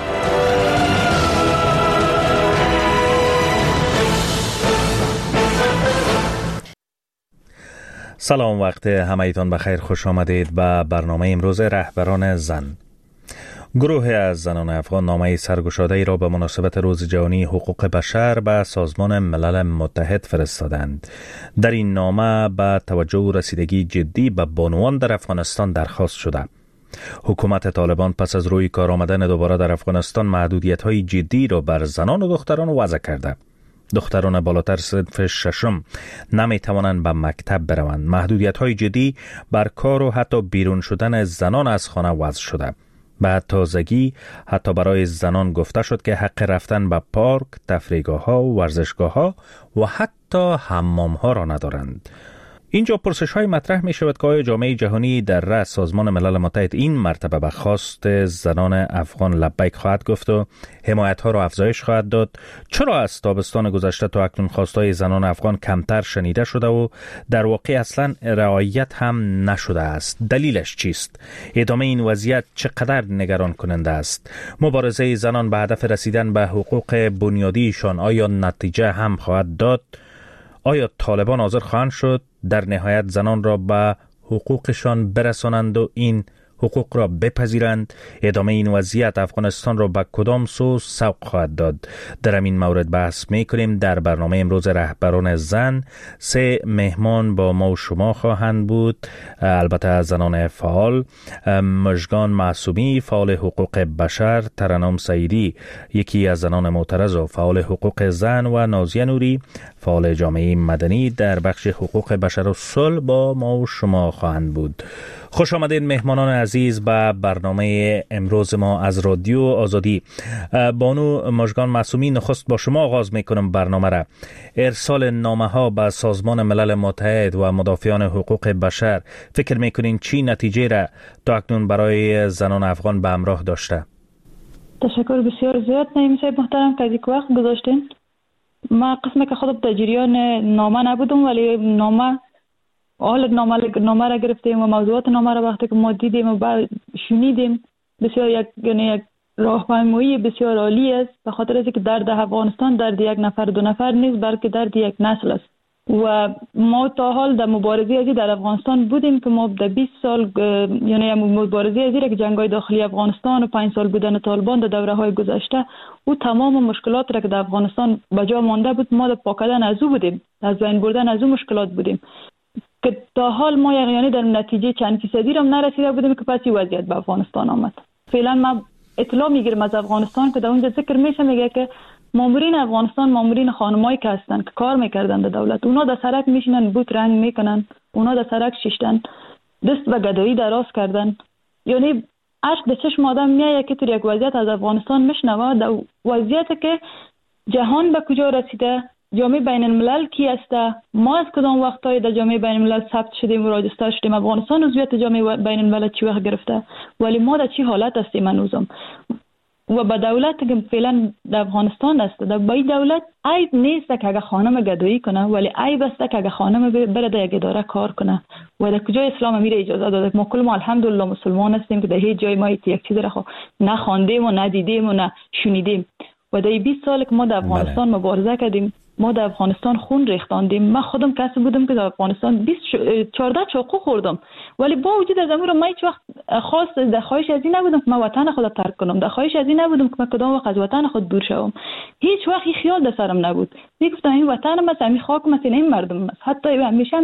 سلام، وقت همه‌تان بخیر. خوش آمدید به برنامه امروز رهبران زن. گروه از زنان افغان نامه سرگشاده ای را به مناسبت روز جهانی حقوق بشر به سازمان ملل متحد فرستادند. در این نامه به توجه و رسیدگی جدی به بانوان در افغانستان درخواست شده. حکومت طالبان پس از روی کار آمدن دوباره در افغانستان محدودیت‌های جدی را بر زنان و دختران وضع کرده. دختران بالاتر صنف ششم نمی توانند به مکتب بروند. محدودیت‌های جدی بر کار و حتی بیرون شدن زنان از خانه وضع شده. به تازگی حتی برای زنان گفته شد که حق رفتن به پارک، تفریحگاه‌ها و ورزشگاه‌ها و حتی حمام‌ها را ندارند. اینجا پرسش‌های مطرح می شود که آیا جامعه جهانی در رأس سازمان ملل متحد این مرتبه به خواست زنان افغان لبیک خواهد گفت و حمایت‌ها را افزایش خواهد داد؟ چرا از تابستان گذشته تا اکنون خواستهای زنان افغان کمتر شنیده شده و در واقع اصلا رعایت هم نشده است؟ دلیلش چیست؟ ادامه این وضعیت چقدر نگران کننده است؟ مبارزه زنان به هدف رسیدن به حقوق بنیادیشان آیا نتیجه هم خواهد داد؟ آیا طالبان حاضر خواهند شد در نهایت زنان را به حقوقشان برسانند و این حقوق را بپذیرند، ادامه این وضعیت افغانستان را به کدام سو سوق خواهد داد؟ در این مورد بحث می‌کنیم. در برنامه امروز رهبران زن 3 مهمان با ما و شما خواهند بود، البته زنان فعال: مژگان معصومی، فعال حقوق بشر، ترنم سعیدی، یکی از زنان معترض و فعال حقوق زن، و نازیه نوری، فعال جامعه مدنی در بخش حقوق بشر و صلح با ما و شما خواهند بود. خوش آمدید مهمانان عزیز به برنامه امروز ما از رادیو آزادی. بانو مژگان معصومی، نخست با شما آغاز میکنم برنامه را. ارسال نامه ها به سازمان ملل متحد و مدافعان حقوق بشر، فکر میکنین چی نتیجه را تا اکنون برای زنان افغان به همراه داشته؟ تشکر بسیار زیاد نعیم صاحب محترم که از یک وقت گذاشتین. من قسمه که خودم در جریان نامه نبودم، ولی نامه را گرفتیم و موضوعات نامه را وقتی که ما دیدیم و بعد شنیدیم، بسیار یک راهپیمایی بسیار عالی است، به خاطر اینکه درد افغانستان درد یک نفر دو نفر نیست، بلکه درد یک نسل است. و ما تا حال در مبارزه ازی در افغانستان بودیم که ما در 20 سال، یعنی مبارزه ازی را که جنگ‌های داخلی افغانستان و 5 سال بودن طالبان در دوره‌های گذشته، او تمام مشکلات را که در افغانستان بجا مانده بود، ما در پاکدن از او بودیم، از بین بردن از او مشکلات بودیم که تا حال ما یعنی در نتیجه چند فیصدی را نرسیده بودیم که پس این وضعیت به افغانستان آمد. فعلا ما اطلاع میگیرم از افغانستان که در اونجا ذکر میشه، میگه که مامورین افغانستان، مامورین خانمایی که هستن که کار میکردن در دولت، اونا در سرک میشینن، بوت رنگ میکنن، اونا در سرک ششتن، دست به گدایی دراز کردن. یعنی اشک در چشم آدم میایه که تو یک وضعیت از افغانستان میشنوه، در وضعیتی که جهان به کجا رسیده، جامعه بین الملل کی است، ما از کدام وقتای در جامعه بین الملل ثبت شدیم و راجستر شدیم، افغانستان عضویت جامعه بین الملل چی وقت گرفته، ولی ما در چی حالت هستیم هنوزم. و به دولت که فعلا در افغانستان است، در بای دولت عیب نیست که اگه خانم گدایی کنه، ولی عیب است که اگه خانم بره در یک اداره کار کنه. و در کجای اسلام میره اجازه داده؟ ما کل ما الحمدلله مسلمان هستیم که در هیچ جای ما یک چیز را نه خواندیم و نه دیدیم و نه شنیدیم. و در 20 سال که ما در افغانستان مبارزه کردیم، ما در افغانستان خون ریختاندیم. من خودم کسی بودم که در افغانستان 14 چاقو خوردم، ولی با وجود از امور ما هیچ وقت در خواهش از این نبودم که من وطن خود ترک کنم، در خواهش از این نبودم که من کدام وقت از وطن خود دور شوم. هیچ وقت این خیال در سرم نبود. میگفتم این وطن من، همین خاک من، این مردم من. حتی همیشه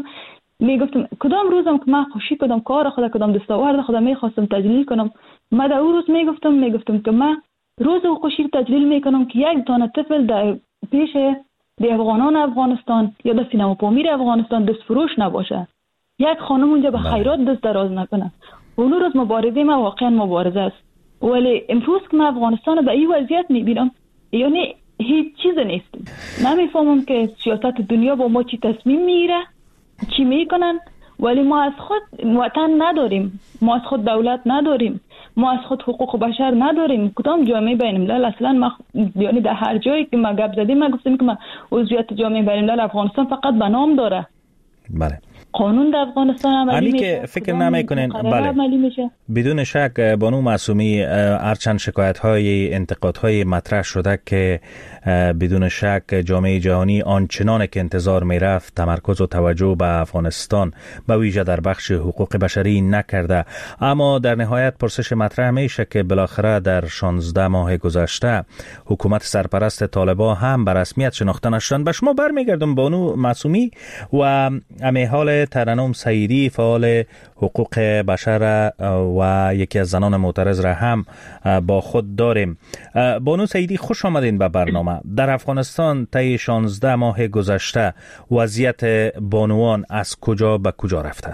میگفتم کدام روزم که من خوشی کدام کار خود، کدام دستاورد خود میخواستم تجلیل کنم، من در اون روز میگفتم که من روز خوشی تجلیل میکنم که یک دانه طفل در پیش افغانان افغانستان یا در سینما پامیر افغانستان دست فروش نباشه، یک خانم اونجا به خیرات دست دراز نکنه. اون روز مبارزه ما واقعا مبارزه است. ولی امروز که من افغانستان به این وضعیت میبینم، یعنی هیچ چیز نیست. نمیفهمم که سیاست دنیا با ما چی تصمیم میگیره، چی میکنن، ولی ما از خود وطن نداریم، ما از خود دولت نداریم، ما از خود حقوق بشر نداریم. کدام جامعه بین الملل اصلا ما، یعنی در هر جایی که ما گپ زدیم من گفتم که ما عضویت جامعه بین الملل افغانستان فقط به نام داره. بله. قانون در افغانستان عملی میشه که فکر نمیکنین. بله. بدون شک بانو معصومی، هرچند شکایت‌های انتقادهای مطرح شده که بدون شک جامعه جهانی آنچنان که انتظار میرفت تمرکز و توجه به افغانستان به ویژه در بخش حقوق بشری نکرده، اما در نهایت پرسش مطرح میشه که بالاخره در 16 ماه گذشته حکومت سرپرست طالبان هم به رسمیت شناخته نشدند. به شما برمیگردم بانو معصومی و امی حال ترنم سعیدی، فعال حقوق بشر و یکی از زنان معترض را هم با خود داریم. بانو سعیدی، خوش آمدین به برنامه. در افغانستان طی 16 ماه گذشته وضعیت بانوان از کجا به کجا رفته؟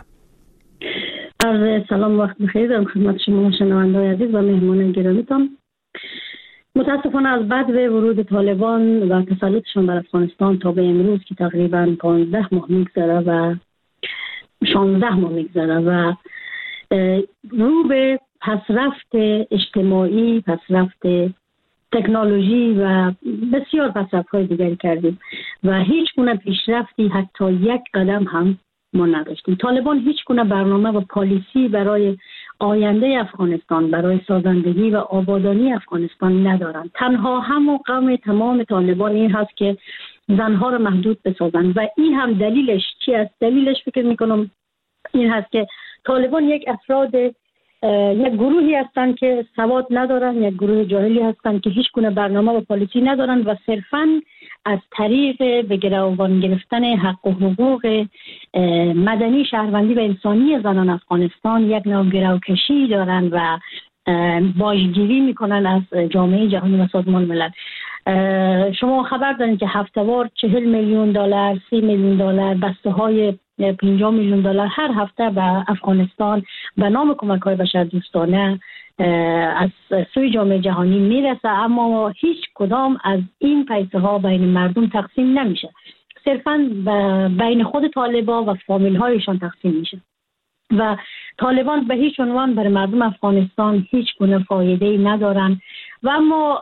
سلام، وقت بخیر دارم خدمت شما شنونده‌های عزیز و مهمانان گرامیتان. متاسفانه از بعد ورود طالبان و تسلطشان بر افغانستان تا به امروز که تقریبا 15 ماه میگذره و 16 ماه میگذره و رو به پسرفت اجتماعی، پسرفت تکنولوژی و بسیار پسرفت‌های دیگری کردیم و هیچ گونه پیشرفتی حتی یک قدم هم ما نداشتیم. طالبان هیچ گونه برنامه و پالیسی برای آینده افغانستان، برای سازندگی و آبادانی افغانستان ندارند. تنها هم و غم تمام طالبان این هست که زنها رو محدود بسازند و این هم دلیلش چی است؟ دلیلش فکر میکنم این هست که طالبان یک افراد یک گروهی هستند که سواد ندارن، یک گروه جاهلی هستند که هیچ گونه برنامه و پالیسی ندارن و صرفاً از طریق به گروگان گرفتن حق و حقوق مدنی، شهروندی و انسانی زنان افغانستان یک نوع گروکشی دارن و باجگیری میکنن از جامعه جهانی و سازمان ملل. شما خبر دارید که هفته‌وار 40 میلیون دلار، 30 میلیون دلار، بسته های 50 میلیون دلار هر هفته به افغانستان به نام کمک‌های بشردوستانه از سوی جامعه جهانی میرسه، اما هیچ کدام از این پیسه ها بین مردم تقسیم نمیشه، صرفاً بین خود طالبان و فامیل هایشان تقسیم میشه و طالبان به هیچ عنوان برای مردم افغانستان هیچ گونه فایده‌ای ندارن. و اما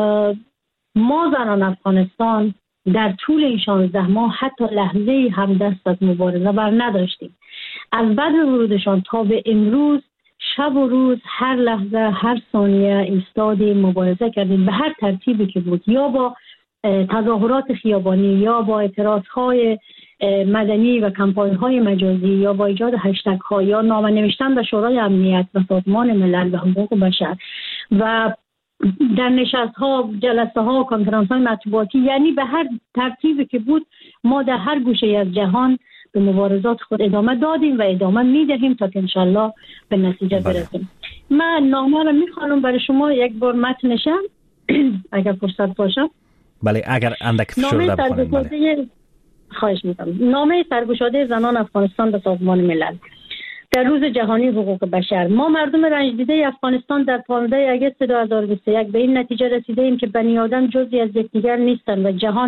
ما زنان افغانستان در طول این 16 ماه حتی لحظه‌ای هم دست از مبارزه بر نداشتیم. از بعد ورودشان تا به امروز شب و روز هر لحظه هر ثانیه ایستادیم، مبارزه کردیم به هر ترتیبی که بود، یا با تظاهرات خیابانی یا با اعتراضهای مدنی و کمپاین‌های مجازی یا با ایجاد هشتگ‌ها یا نامه نوشتن به شورای امنیت و سازمان ملل و حقوق بشر و در نشست‌ها، جلسه‌ها، کنفرانس‌های مطبوعاتی، یعنی به هر ترتیبی که بود ما در هر گوشه از جهان به مبارزات خود ادامه دادیم و ادامه می‌دهیم تا که انشالله به نتیجه برسیم. من نامه را می‌خوانم برای شما یک بار متنش اگر فرصت باشه. بله، اگر اندک فشرده بخونیم. بله. خواهش می‌کنم. نامه سرگشاده زنان افغانستان به سازمان ملل. در روز جهانی حقوق بشر، ما مردم رنج دیده افغانستان در 15 اگست 2021 به این نتیجه رسیده ایم که بنی آدم جزئی از یکدیگر نیستند و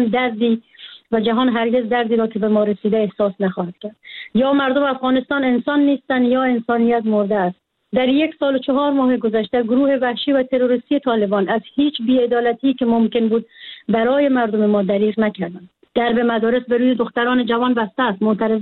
جهان هرگز دردی را که به ما رسیده احساس نخواهد کرد. یا مردم افغانستان انسان نیستند یا انسانیت مرده است. در 1 سال و 4 ماه گذشته گروه وحشی و تروریستی طالبان از هیچ بی‌عدالتی که ممکن بود برای مردم ما دریغ نکردند. درب مدارس به روی دختران جوان بسته است.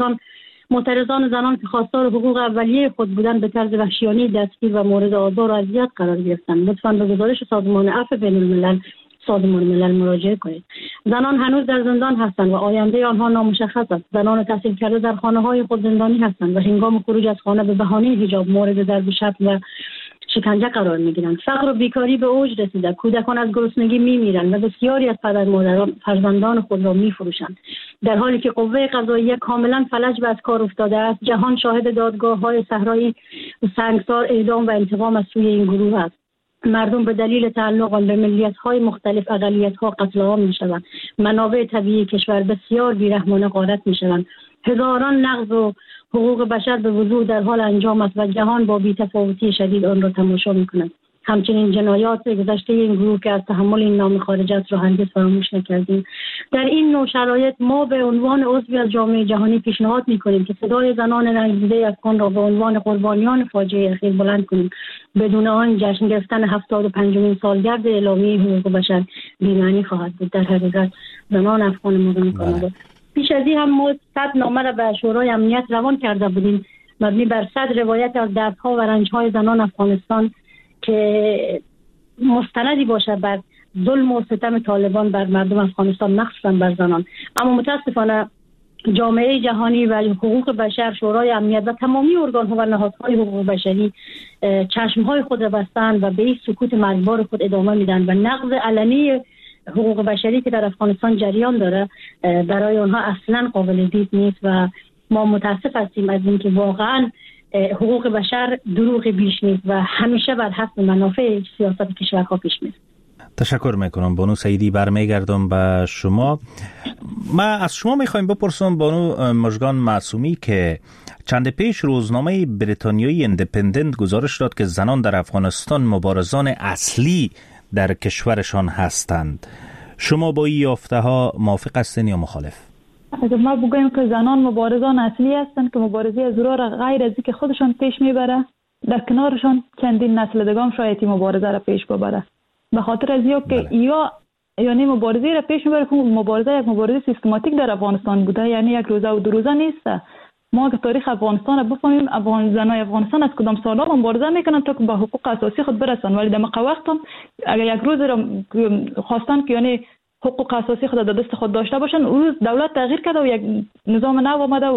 معترضان زنان که خواستار حقوق اولیه خود بودند به طرز وحشیانه دستگیر و مورد آزار و اذیت قرار گرفتند. لطفاً به گزارش سازمان عفو بین‌الملل سازمان ملل مراجعه کنید. زنان هنوز در زندان هستند و آینده آنها نامشخص است. زنان تحصیل کرده در خانه‌های خود زندانی هستند و هنگام خروج از خانه به بهانه حجاب مورد ضرب شتم و شکنجه قرار می‌گیرند. فقر و بیکاری به اوج رسیده. کودکان از گرسنگی می‌میرند و بسیاری از پدر مادران فرزندان خود را می‌فروشند. در حالی که قوه قضاییه کاملا فلج و از کار افتاده است، جهان شاهد دادگاه‌های صحرایی سنگسار، اعدام و انتقام از سوی این گروه است. مردم به دلیل تعلق به ملیت‌های مختلف، اقلیت‌ها قتل عام می‌شوند. منابع طبیعی کشور بسیار بی‌رحمانه غارت می‌شوند. هزاران نقض و حقوق بشر به وضوح در حال انجام است و جهان با بی‌تفاوتی شدید آن را تماشا می‌کند. همچنین جنایات گذشته این گروه که از تحمل این نام خارج است را هرگز فراموش نکردیم. در این نوع شرایط ما به عنوان عضوی از جامعه جهانی پیشنهاد می‌کنیم که صدای زنان رنج‌دیده افغان را به عنوان قربانیان فاجعه اخیر بلند کنیم. بدون آن جشن گرفتن 75مین سالگرد اعلامیه حقوق بشر بی‌معنی خواهد بود. در حقیقت زنان افغان مردم کانادا. پیش از این هم ما 100 نامه را به شورای امنیت روان کرده بودیم مبنی بر 100 روایت از دردها و رنج‌های زنان افغانستان که مستندی باشه بر ظلم و ستم طالبان بر مردم افغانستان، مخصوصا بر زنان. اما متاسفانه جامعه جهانی و حقوق بشر، شورای امنیت و تمامی ارگان‌ها و نهادهای حقوق بشری چشم‌های خود را بستند و به این سکوت مرگبار خود ادامه میدن و نقض علنی حقوق بشری که در افغانستان جریان داره برای آنها اصلا قابل دید نیست و ما متاسف هستیم از اینکه واقعا حقوق بشر دروغ بیش نیست و همیشه بر حسب منافع سیاست کشورها پیش میره. تشکر میکنم بانو سعیدی. برمیگردم به شما. ما از شما میخوایم بپرسم بانو مژگان معصومی که چند پیش روزنامه بریتانیایی اندیپندنت گزارش داد که زنان در افغانستان مبارزان اصلی در کشورشان هستند. شما با این یافته ها موافق هستین یا مخالف؟ اگر ما بگویم که زنان مبارزان اصلی هستند که مبارزه از را غیر از اینکه خودشان پیش میبره، در کنارشان چندین نسل دیگه شاید مبارزه را پیش ببره. به خاطر از که یعنی مبارزه را پیش میبره که مبارزه یک مبارزه سیستماتیک در افغانستان بوده، یعنی یک روزه و دو روزه نیست. ما که تاریخ افغانستان را بفهمیم، زنای افغانستان از کدام سالا مبارزه میکنن تا که به حقوق اساسی خود برسن، ولی در موقع وقت هم اگر یک روز را خواستن که یعنی حقوق اساسی خود در دست خود داشته باشن، اون روز دولت تغییر کرده و یک نظام نو آمده و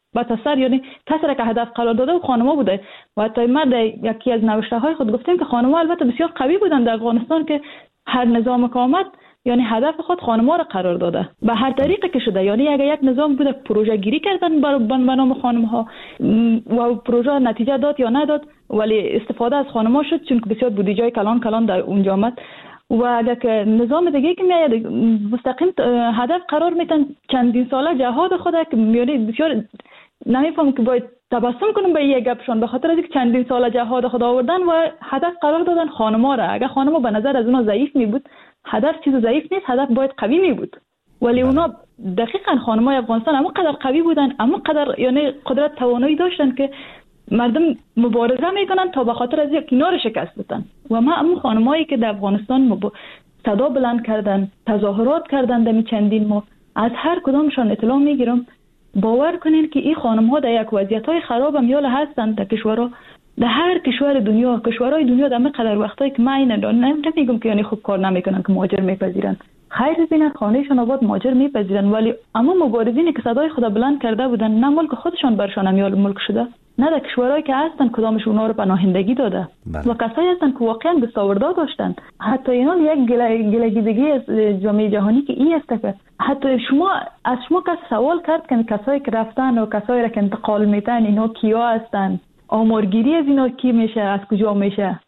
بعد سر یعنی کسی را که هدف قرار داده و خانم‌ها بوده و حتی ما در یکی از نوشته‌های خود گفتیم که خانم‌ها البته بسیار قوی بودن در افغانستان که هر نظام که آمد یعنی هدف خود خانم‌ها را قرار داده به هر طریقی که شده. یعنی اگر یک نظام بوده پروژه گیری کردن به نام خانم‌ها و پروژه نتیجه داد یا نداد ولی استفاده از خانم‌ها شد چون بسیار بودجه کلان در اونجا آمد. و اگر که نظام دیگه که میاد مستقیم هدف قرار میتن چندین ساله جهاد خود که میاد بسیار نمیفهم که باید تبسم کنم به یک گپشون به خاطر اینکه چندین ساله جهاد خود آوردن و هدف قرار دادن خانم‌ها را. اگر خانم‌ها به نظر از اونا ضعیف می بود هدف چیز ضعیف نیست، هدف باید قوی می بود. ولی اونا دقیقاً خانم‌های افغانستان همونقدر قوی بودن، همونقدر یعنی قدرت توانایی داشتن که مردم مبارزه میکنن تا به خاطر از یک اینا رو شکست بدن. و ما همون خانمایی که در افغانستان صدا بلند کردن، تظاهرات کردن در چندین ماه، از هر کدامشان اطلاع میگیرم. باور کنین که این خانم‌ها در یک وضعیت‌های خراب هم یال هستن در کشورها، در هر کشور دنیا، کشورهای دنیا در مقدار وقتایی که من نمیگم که یعنی خوب کار نمیکنن که مهاجر میپذیرن، خیر ببینن خانهشان آباد مهاجر میپذیرن، ولی اما مبارزینی که صدای خود بلند کرده بودن نه ملک خودشان برشان هم یال ملک شده، نه در کشورهایی که هستن کدامش اونا رو پناهندگی داده و کسایی هستن که واقعا دستاورده داشتن. حتی اینا یک گلگیدگی از جامعه جهانی که این است که حتی از شما کس سوال کرد که کسایی که رفتن و کسایی را که انتقال میتن اینا کیا هستن، آمارگیری از اینا کی میشه، از کجا میشه،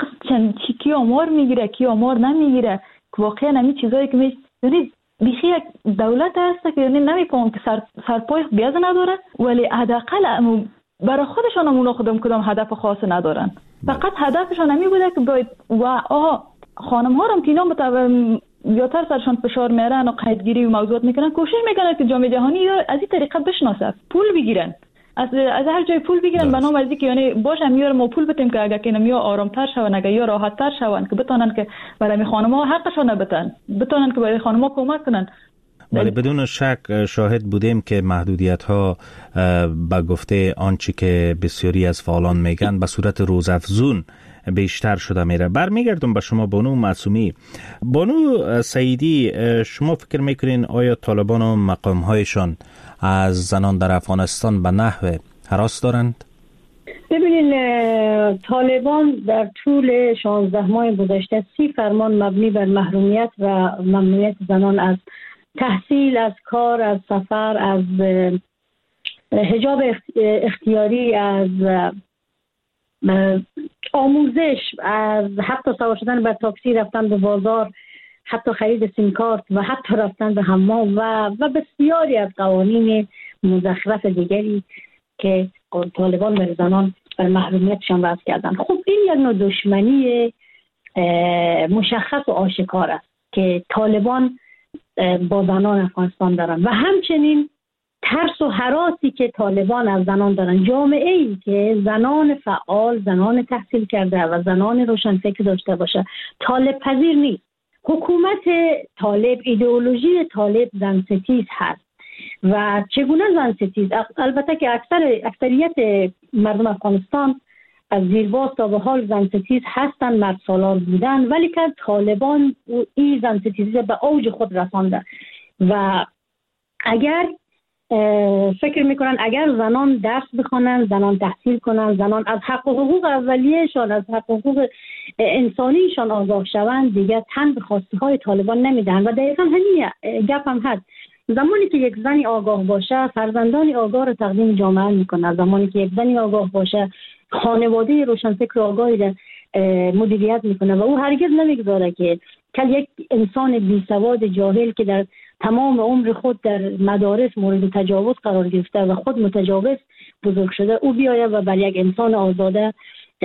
کی آمار میگیره کی آمار نمیگیره، که واقعا همین چیزایی که میشه یعنی بیخی یک دولت هست که یعنی نمیفهم که سرپای بیاز نداره ولی حداقل برای خودشان هم کدام هدف خاص ندارن، فقط هدفشان همی بوده که باید و خانم ها هم که اینا زیادتر سرشان فشار میارن و قیدگیری و موضوعات میکنن، کوشش میکنن که جامعه جهانی از این طریقه بشناسه، پول بگیرن از هر جای پول بگیرن به نام از اینکه یعنی باشه میار ما پول بدیم که اگه که نمیا آرامتر شون، اگه یا راحتتر شون که بتونن که برای خانم‌ها حقشون بتونن که برای خانم‌ها کمک کنن. ولی بدون شک شاهد بودیم که محدودیت‌ها به گفته آنچه که بسیاری از فعالان میگن به صورت روزافزون بیشتر شده میره. برمیگردم به شما بانو معصومی. بانو سعیدی، شما فکر میکنین آیا طالبان و مقام‌هایشان از زنان در افغانستان به نحو هراس دارند؟ ببینید طالبان در طول 16 ماه گذشته 30 فرمان مبنی بر محرومیت و ممنوعیت زنان از تحصیل، از کار، از سفر، از حجاب اختیاری، از آموزش، از حتی سوار شدن بر تاکسی، رفتن به بازار، حتی خرید سیم کارت و حتی رفتن به حمام و بسیاری از قوانین مزخرف دیگری که طالبان بر زنان بر محرومیتشان وضع کردن. خب این یک نوع دشمنی مشخص و آشکار است که طالبان با زنان افغانستان دارن و همچنین ترس و هراسی که طالبان از زنان دارن. جامعه ای که زنان فعال، زنان تحصیل کرده و زنان روشنفکر داشته باشه طالب پذیر نیست. حکومت طالب، ایدئولوژی طالب زن ستیز هست و چگونه زن ستیز؟ البته که اکثریت مردم افغانستان از زیرباز تا به حال زن ستیز هستن، مرد سالار بودن، ولی که طالبان این زن ستیزی به اوج خود رسانده و اگر فکر میکنن اگر زنان درس بخونن، زنان تحصیل کنن، زنان از حق و حقوق اولیه‌شان، از حق و حقوق انسانیشان آگاه شوند، دیگه تن به خواسته های طالبان نمیدن و دقیقا همین گپ هم هست. زمانی که یک زنی آگاه باشه فرزندانی آگاه رو تقدیم جامعه میکنه، زمانی که یک زنی آگاه باشه خانواده روشنفکر آگاهی رو مدیریت میکنه و او هرگز نمیگذاره که یک انسان بی سواد جاهل که در تمام عمر خود در مدارس مورد تجاوز قرار گرفته و خود متجاوز بزرگ شده او بیاید و بر یک انسان آزاده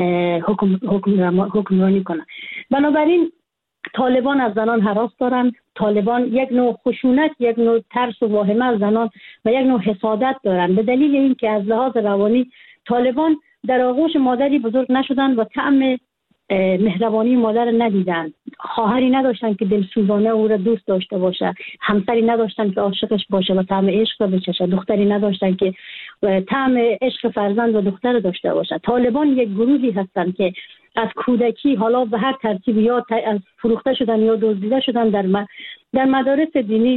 حکمرانی کنه. بنابراین طالبان از زنان هراس دارند. طالبان یک نوع خشونت، یک نوع ترس و واهمه از زنان و یک نوع حسادت دارند به دلیل اینکه از لحاظ روانی طالبان در آغوش مادری بزرگ نشدن و طعم مهربانی مادر ندیدن، خواهری نداشتن که دلسوزانه او را دوست داشته باشه، همسری نداشتن که عاشقش باشه و طعم عشق را بچشه، دختری نداشتن که طعم عشق فرزند و دختر داشته باشه. طالبان یک گروهی هستند که از کودکی حالا به هر ترتیب یا از فروخته شدن یا دزدیده شدن در مدارس دینی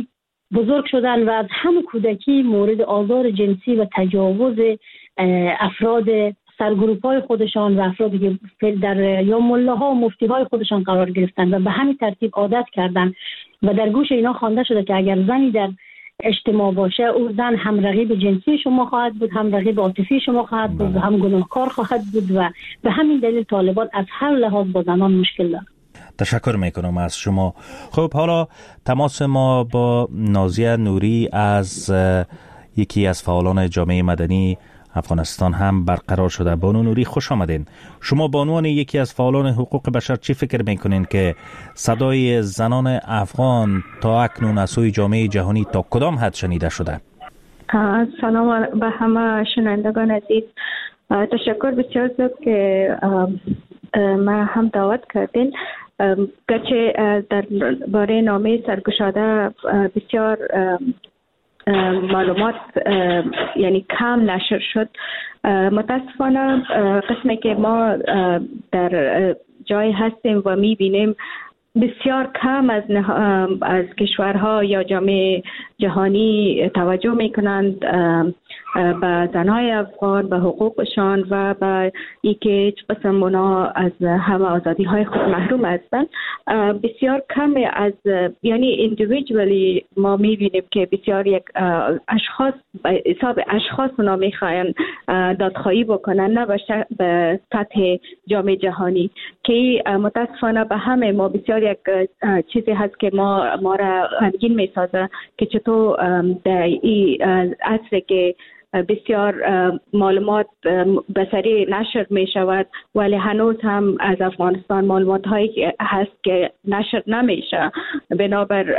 بزرگ شدن و از همون کودکی مورد آزار جنسی و تجاوز افراد سرگروپ‌های خودشان و افرادی که در یا ملاها و مفتی‌های خودشان قرار گرفتن و به همین ترتیب عادت کردن و در گوش اینا خوانده شده که اگر زنی در اجتماع باشه او زن هم رقیب جنسی شما خواهد بود، هم رقیب عاطفی شما خواهد بود و هم گناهکار خواهد بود و به همین دلیل طالبان از هر لحاظ با زنان مشکل دارند. تشکر میکنم از شما. خب حالا تماس ما با نازیه نوری از یکی از فعالان جامعه مدنی افغانستان هم برقرار شده. بانو نوری خوش آمدین. شما به عنوان یکی از فعالان حقوق بشر چی فکر میکنین که صدای زنان افغان تا اکنون از سوی جامعه جهانی تا کدام حد شنیده شده؟ سلام به همه شنوندگان عزیز. تشکر بسیار زیاد که ما هم دعوت کردین. گرچه در باره نامه سرگشاده بسیار معلومات یعنی کم نشر شد، متاسفانه قسمی که ما در جای هستیم و میبینیم بسیار کم از کشورها یا جامعه جهانی توجه میکنند به زنهای افغان، به حقوقشان و به اینکه هیچ قسم اونا از همه آزادی های خود محروم هستند. بسیار کم از یعنی اندیویدوالی ما میبینیم که بسیار یک اشخاص به حساب اشخاص اونا میخواین دادخواهی بکنن، نه به سطح جامعه جهانی که متاسفانه به همه ما بسیار یک چیزی هست که ما را غمگین میسازه که چطور در این عصر که بسیار معلومات بصری نشر می شود ولی هنوز هم از افغانستان معلومات هایی هست که نشر نمیشه بنابر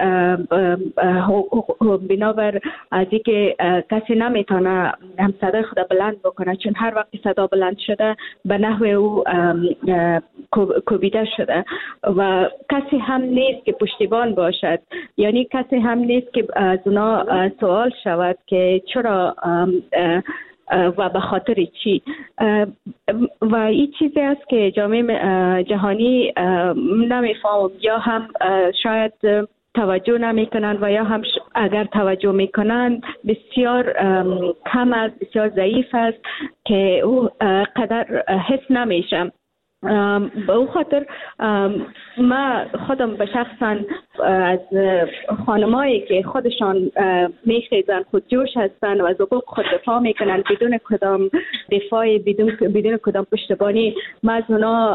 از اینکه کسی نمیتونه هم صدای خود بلند بکنه، چون هر وقت صدا بلند شده به نحو او کوبیده شده و کسی هم نیست که پشتیبان باشد، یعنی کسی هم نیست که از اونا سوال شود که چرا و به خاطر چی. و این چیزی است که جامعه جهانی نمیفهم یا هم شاید توجه نمیکنند و یا هم اگر توجه میکنند بسیار کم است، بسیار ضعیف است که او قدر حس نمیشه. به او خاطر ما خودم به شخصا از خانمایی که خودشان میخیزن خودجوش هستن و از حقوق خود دفاع میکنن بدون کدام دفاع، بدون کدام پشتیبانی، ما از اونا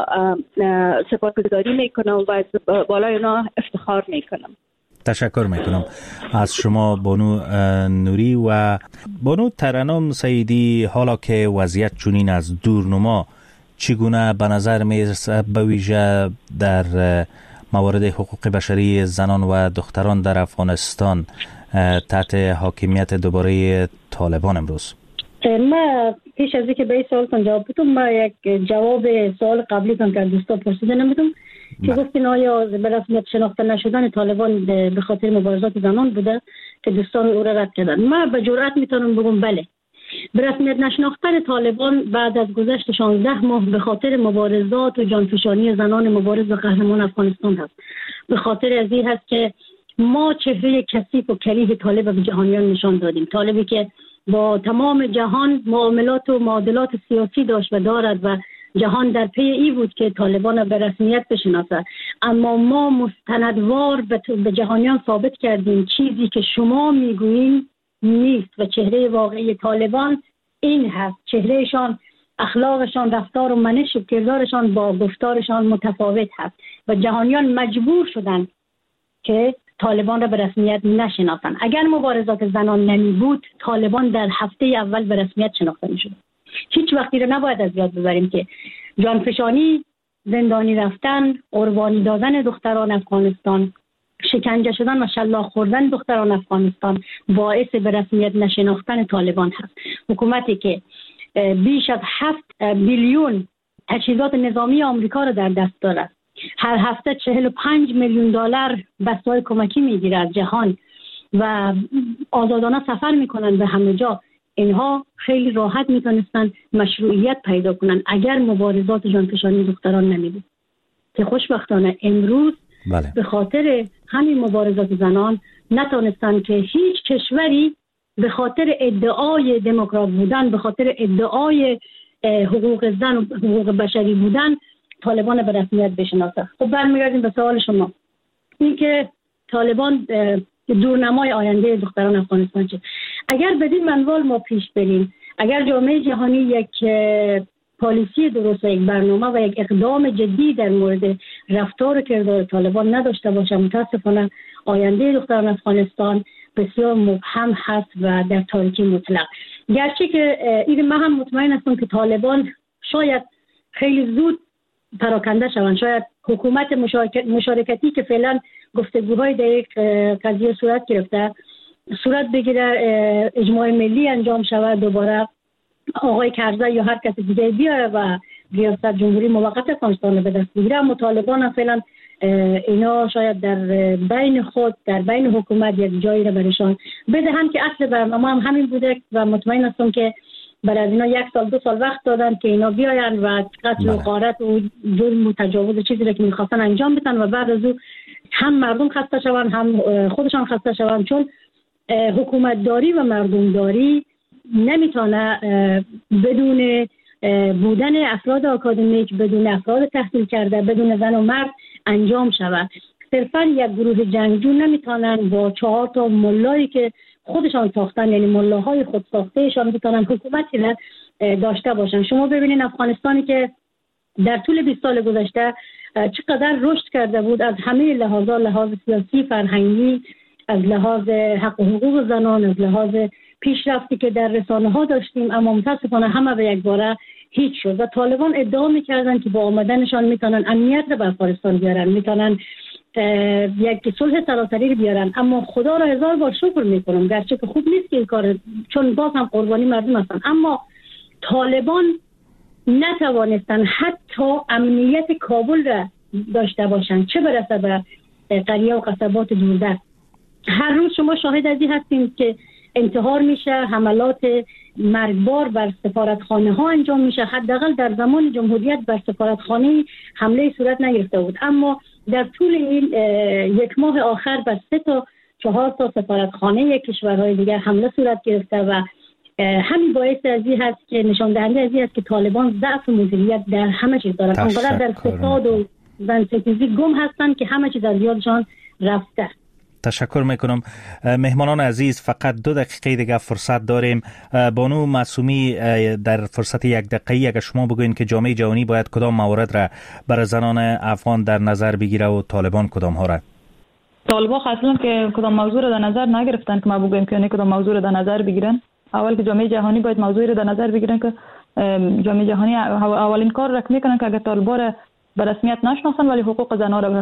سپاسگزاری میکنم و از بالای اونا افتخار میکنم. تشکر میکنم از شما بانو نوری. و بانو ترنم سیدی، حالا که وضعیت چنین از دورنما چگونه به نظر میرسد به ویژه در موارد حقوق بشری زنان و دختران در افغانستان تحت حاکمیت دوباره طالبان امروز؟ ما پیش از اینکه به این سوالتون جواب بدم، ما یک جواب سوال قبلیتون که دوستا پرسیده نمیدم که گفتین آیا به رسمیت شناخته نشدن طالبان به خاطر مبارزات زنان بوده که دوستان او را رد کردن. ما به جرئت میتونم بگم بله، به رسمیت نشناختن طالبان بعد از گذشت 16 ماه به خاطر مبارزات و جانفشانی زنان مبارز و قهرمان افغانستان هست. به خاطر از این هست که ما چهره کثیف و کریه طالب به جهانیان نشان دادیم، طالبی که با تمام جهان معاملات و معادلات سیاسی داشت و دارد و جهان در پی ای بود که طالبان به رسمیت بشناسد، اما ما مستندوار به جهانیان ثابت کردیم چیزی که شما میگویین نیست و چهره واقعی طالبان این هست. چهرهشان، اخلاقشان، رفتار و منش و کردارشان با گفتارشان متفاوت هست و جهانیان مجبور شدند که طالبان را به رسمیت نشناسند. اگر مبارزات زنان نمی بود طالبان در هفته اول به رسمیت شناخته می شد. هیچ وقتی را نباید از یاد ببریم که جانفشانی، زندانی رفتن، قربانی دادن دختران افغانستان، شکنجه شدن و شلاق خوردن دختران افغانستان باعث به رسمیت نشناختن طالبان هست. حکومتی که بیش از 7 بیلیون تجهیزات نظامی آمریکا را در دست دارد، هر هفته 45 میلیون دلار بسته‌های کمکی میگیره از جهان و آزادانه سفر میکنن به همه جا، اینها خیلی راحت میتونستن مشروعیت پیدا کنن اگر مبارزات جانفشانی دختران نمیبود که خوشبختانه امروز بله. به خاطر همین مبارزات زنان نتونستن که هیچ کشوری به خاطر ادعای دموکرات بودن، به خاطر ادعای حقوق زن و حقوق بشری بودن طالبان به رسمیت بشناسه. خب برمیگردیم به سوال شما، اینکه طالبان دورنمای آینده دختران افغانستان چه؟ اگر بدین منوال ما پیش بریم، اگر جامعه جهانی یک پالیسی درست و یک برنامه و یک اقدام جدی در مورد رفتار و کردار طالبان نداشته باشه، متاسفانه آینده دختران افغانستان بسیار مبهم هست و در تاریکی مطلق. گرچه که این من هم مطمئن هستم که طالبان شاید خیلی زود پراکنده شوند، شاید حکومت مشارکتی که فعلا گفتگوهای در یک قضیه صورت گرفته صورت بگیره، اجماع ملی انجام شود، دوباره آقای کرزی یا هر کس دیگه بیاره و ریاست جمهوری موقت افغانستان به دست بگیره. اما طالبان هم فعلا اینا شاید در بین خود، در بین حکومت یک جایی را برشان بدهن که اصل برنامه هم همین بوده و مطمئن هستم که برای از اینا 1 سال 2 سال وقت دادن که اینا بیاین و قتل و غارت و ظلم و تجاوز چیزی را که میخواستن انجام بدن و بعد از او هم مردم خسته شوند هم خودشان خسته شوند، چون حکومت داری و مردم داری نمیتونه بدون بودن افراد آکادمیک، بدون افراد تحصیل کرده، بدون زن و مرد انجام شود. صرفا یک گروه جنگجو نمیتونن با 4 تا ملایی که خودشان ساختن، یعنی ملاهای خود ساختهشان میتونن حکومتی را داشته باشن. شما ببینید افغانستانی که در طول 20 سال گذشته چقدر رشد کرده بود از همه لحاظا، لحاظ سیاسی، فرهنگی، از لحاظ حق و حقوق زنان، از لحاظ پیشرفتی که در رسانه ها داشتیم، اما متاسفانه همه به یک باره هیچ شد و طالبان ادعا میکردن که با آمدنشان میتونن امنیت رو به افغانستان بیارن، میتونن یک صلح سراسری رو بیارن. اما خدا را 1000 بار شکر میکنم، گرچه که خوب نیست که این کار، چون باز هم قربانی مردم هستن، اما طالبان نتوانستن حتی امنیت کابل را داشته باشن، چه برسه به قریه و قصبات دوردست. هر روز شما شاهد از این هستیم که انتحار میشه، حملات مرگبار بر سفارتخانه ها انجام میشه. حداقل در زمان جمهوریت بر سفارتخانه حمله صورت نگرفته بود، اما در طول این 1 ماه آخر بر 3 تا 4 تا سفارتخانه کشورهای دیگر حمله صورت گرفته و همین باعث از این هست که نشان دهنده از این هست که طالبان ضعف مدیریت در همه چیز دارن، اونقدر در فساد و زنستیزی گم هستن که همه چیز از یادشان رفته. تشکر میکنم. مهمانان عزیز، فقط 2 دقیقه دیگه فرصت داریم. بانو معصومی، در فرصت 1 دقیقه اگر شما بگوین که جامعه جهانی باید کدام موارد را برای زنان افغان در نظر بگیره و طالبان کدام ها را؟ طالبان اصلا که کدام موضوع را در نظر نگرفتن که ما بگویم که نه کدام موضوع را در نظر بگیرن. اول که جامعه جهانی باید موضوعی را در نظر بگیرن که جامعه جهانی اولین کار را میکنن که اگر طالبان را به رسمیت نشناسن ولی حقوق زنان را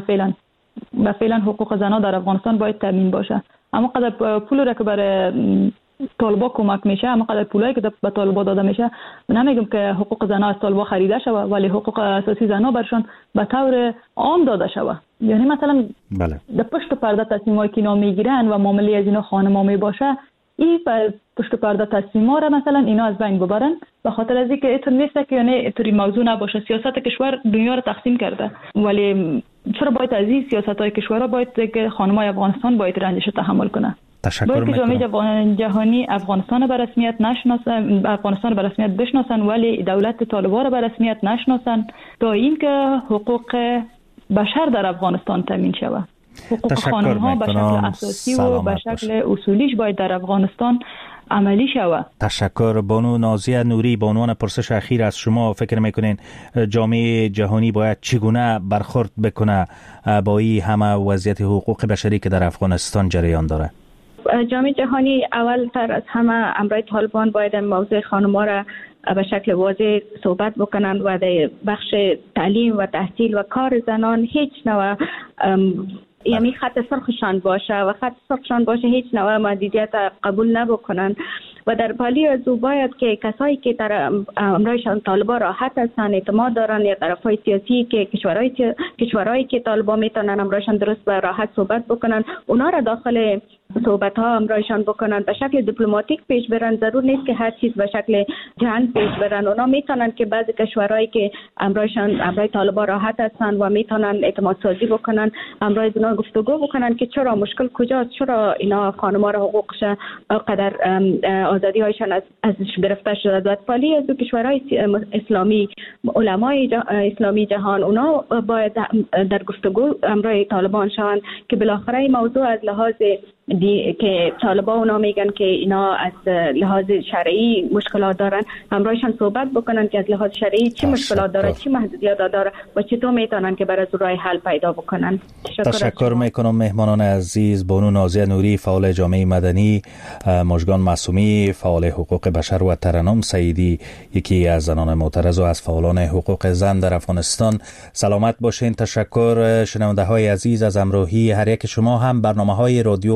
فعلا حقوق زنان در افغانستان باید تامین باشه. اما قدر پول را که برای طالبان کمک میشه، اما قدر پولایی که به طالبان داده میشه، نمیگم که حقوق زنان از طالبان خریده شوه، ولی حقوق اساسی زنان برشان به طور عام داده شوه. یعنی مثلا در پشت پرده تصمیمایی که اینا میگیرن و معامله از اینا خانما میباشه، این پشت پرده تصمیما را مثلا اینا از بین ببرن، به خاطر از اینکه اینطور نیست که یعنی اینطوری موضوع نباشه. سیاست کشور دنیا را تقسیم کرده، ولی چرا باید از این سیاست‌های کشورها باید که خانم‌های افغانستان باید رنجش تحمل کنه؟ تشکر میکنم. جامعه جهانی افغانستان به رسمیت نشناسن، افغانستان به رسمیت بشناسن ولی دولت طالبان را به رسمیت نشناسن تا اینکه حقوق بشر در افغانستان تامین شود. حقوق خانم‌ها به شکل اساسی و به شکل اصولیش باید در افغانستان عملی شود. تشکر. بانو نازیه نوری، به عنوان پرسش اخیر از شما، فکر میکنین جامعه جهانی باید چگونه برخورد بکنه با این همه وضعیت حقوق بشری که در افغانستان جریان داره؟ جامعه جهانی اول تر از همه امرای طالبان باید موضوع خانم‌ها را به شکل واضح صحبت بکنند و در بخش تعلیم و تحصیل و کار زنان هیچ نوع یعنی خط سرخشان باشه و خط سرخشان باشه هیچ نوع محدودیت قبول نبکنن و در پالی از او باید که کسایی که در امرایشان طالبان راحت هستن، اعتماد دارن یا طرفای سیاسی که کشورهایی که طالبان میتونن امرایشان درست و راحت صحبت بکنن، اونا را داخل صحبت ها همراهشان بکنن، به شکل دیپلماتیک پیش برن. ضرور نیست که هر چیز به شکل جنگ پیش برن. اونا میتونن که بعضی کشورهایی که همراه طالبان راحت هستن و میتونن اعتماد سازی بکنن، همراه اونا گفتگو بکنن که چرا مشکل کجاست، چرا اینا خانم‌ها را حقوقش قدر آزادی هایشان ازش گرفته شده. ولی از کشورهای اسلامی، علمای اسلامی جهان، اونا باید در گفتگو همراه طالبان شوند که بالاخره این موضوع از لحاظ که طالبان اونا میگن که اینا از لحاظ شرعی مشکلات دارن، همراهشان صحبت بکنن که از لحاظ شرعی چی مشکلات داره، چی محدودیت داره و چطور میتونن که برای راه حل پیدا بکنن. تشکر میکنم مهمانان عزیز، بانو نازیه نوری فعال جامعه مدنی، مژگان معصومی فعال حقوق بشر و ترنم سعیدی یکی از زنان معترض و از فعالان حقوق زن در افغانستان. سلامت باشین. تشکر شنونده های عزیز از همراهی هر یک شما. هم برنامه های رادیو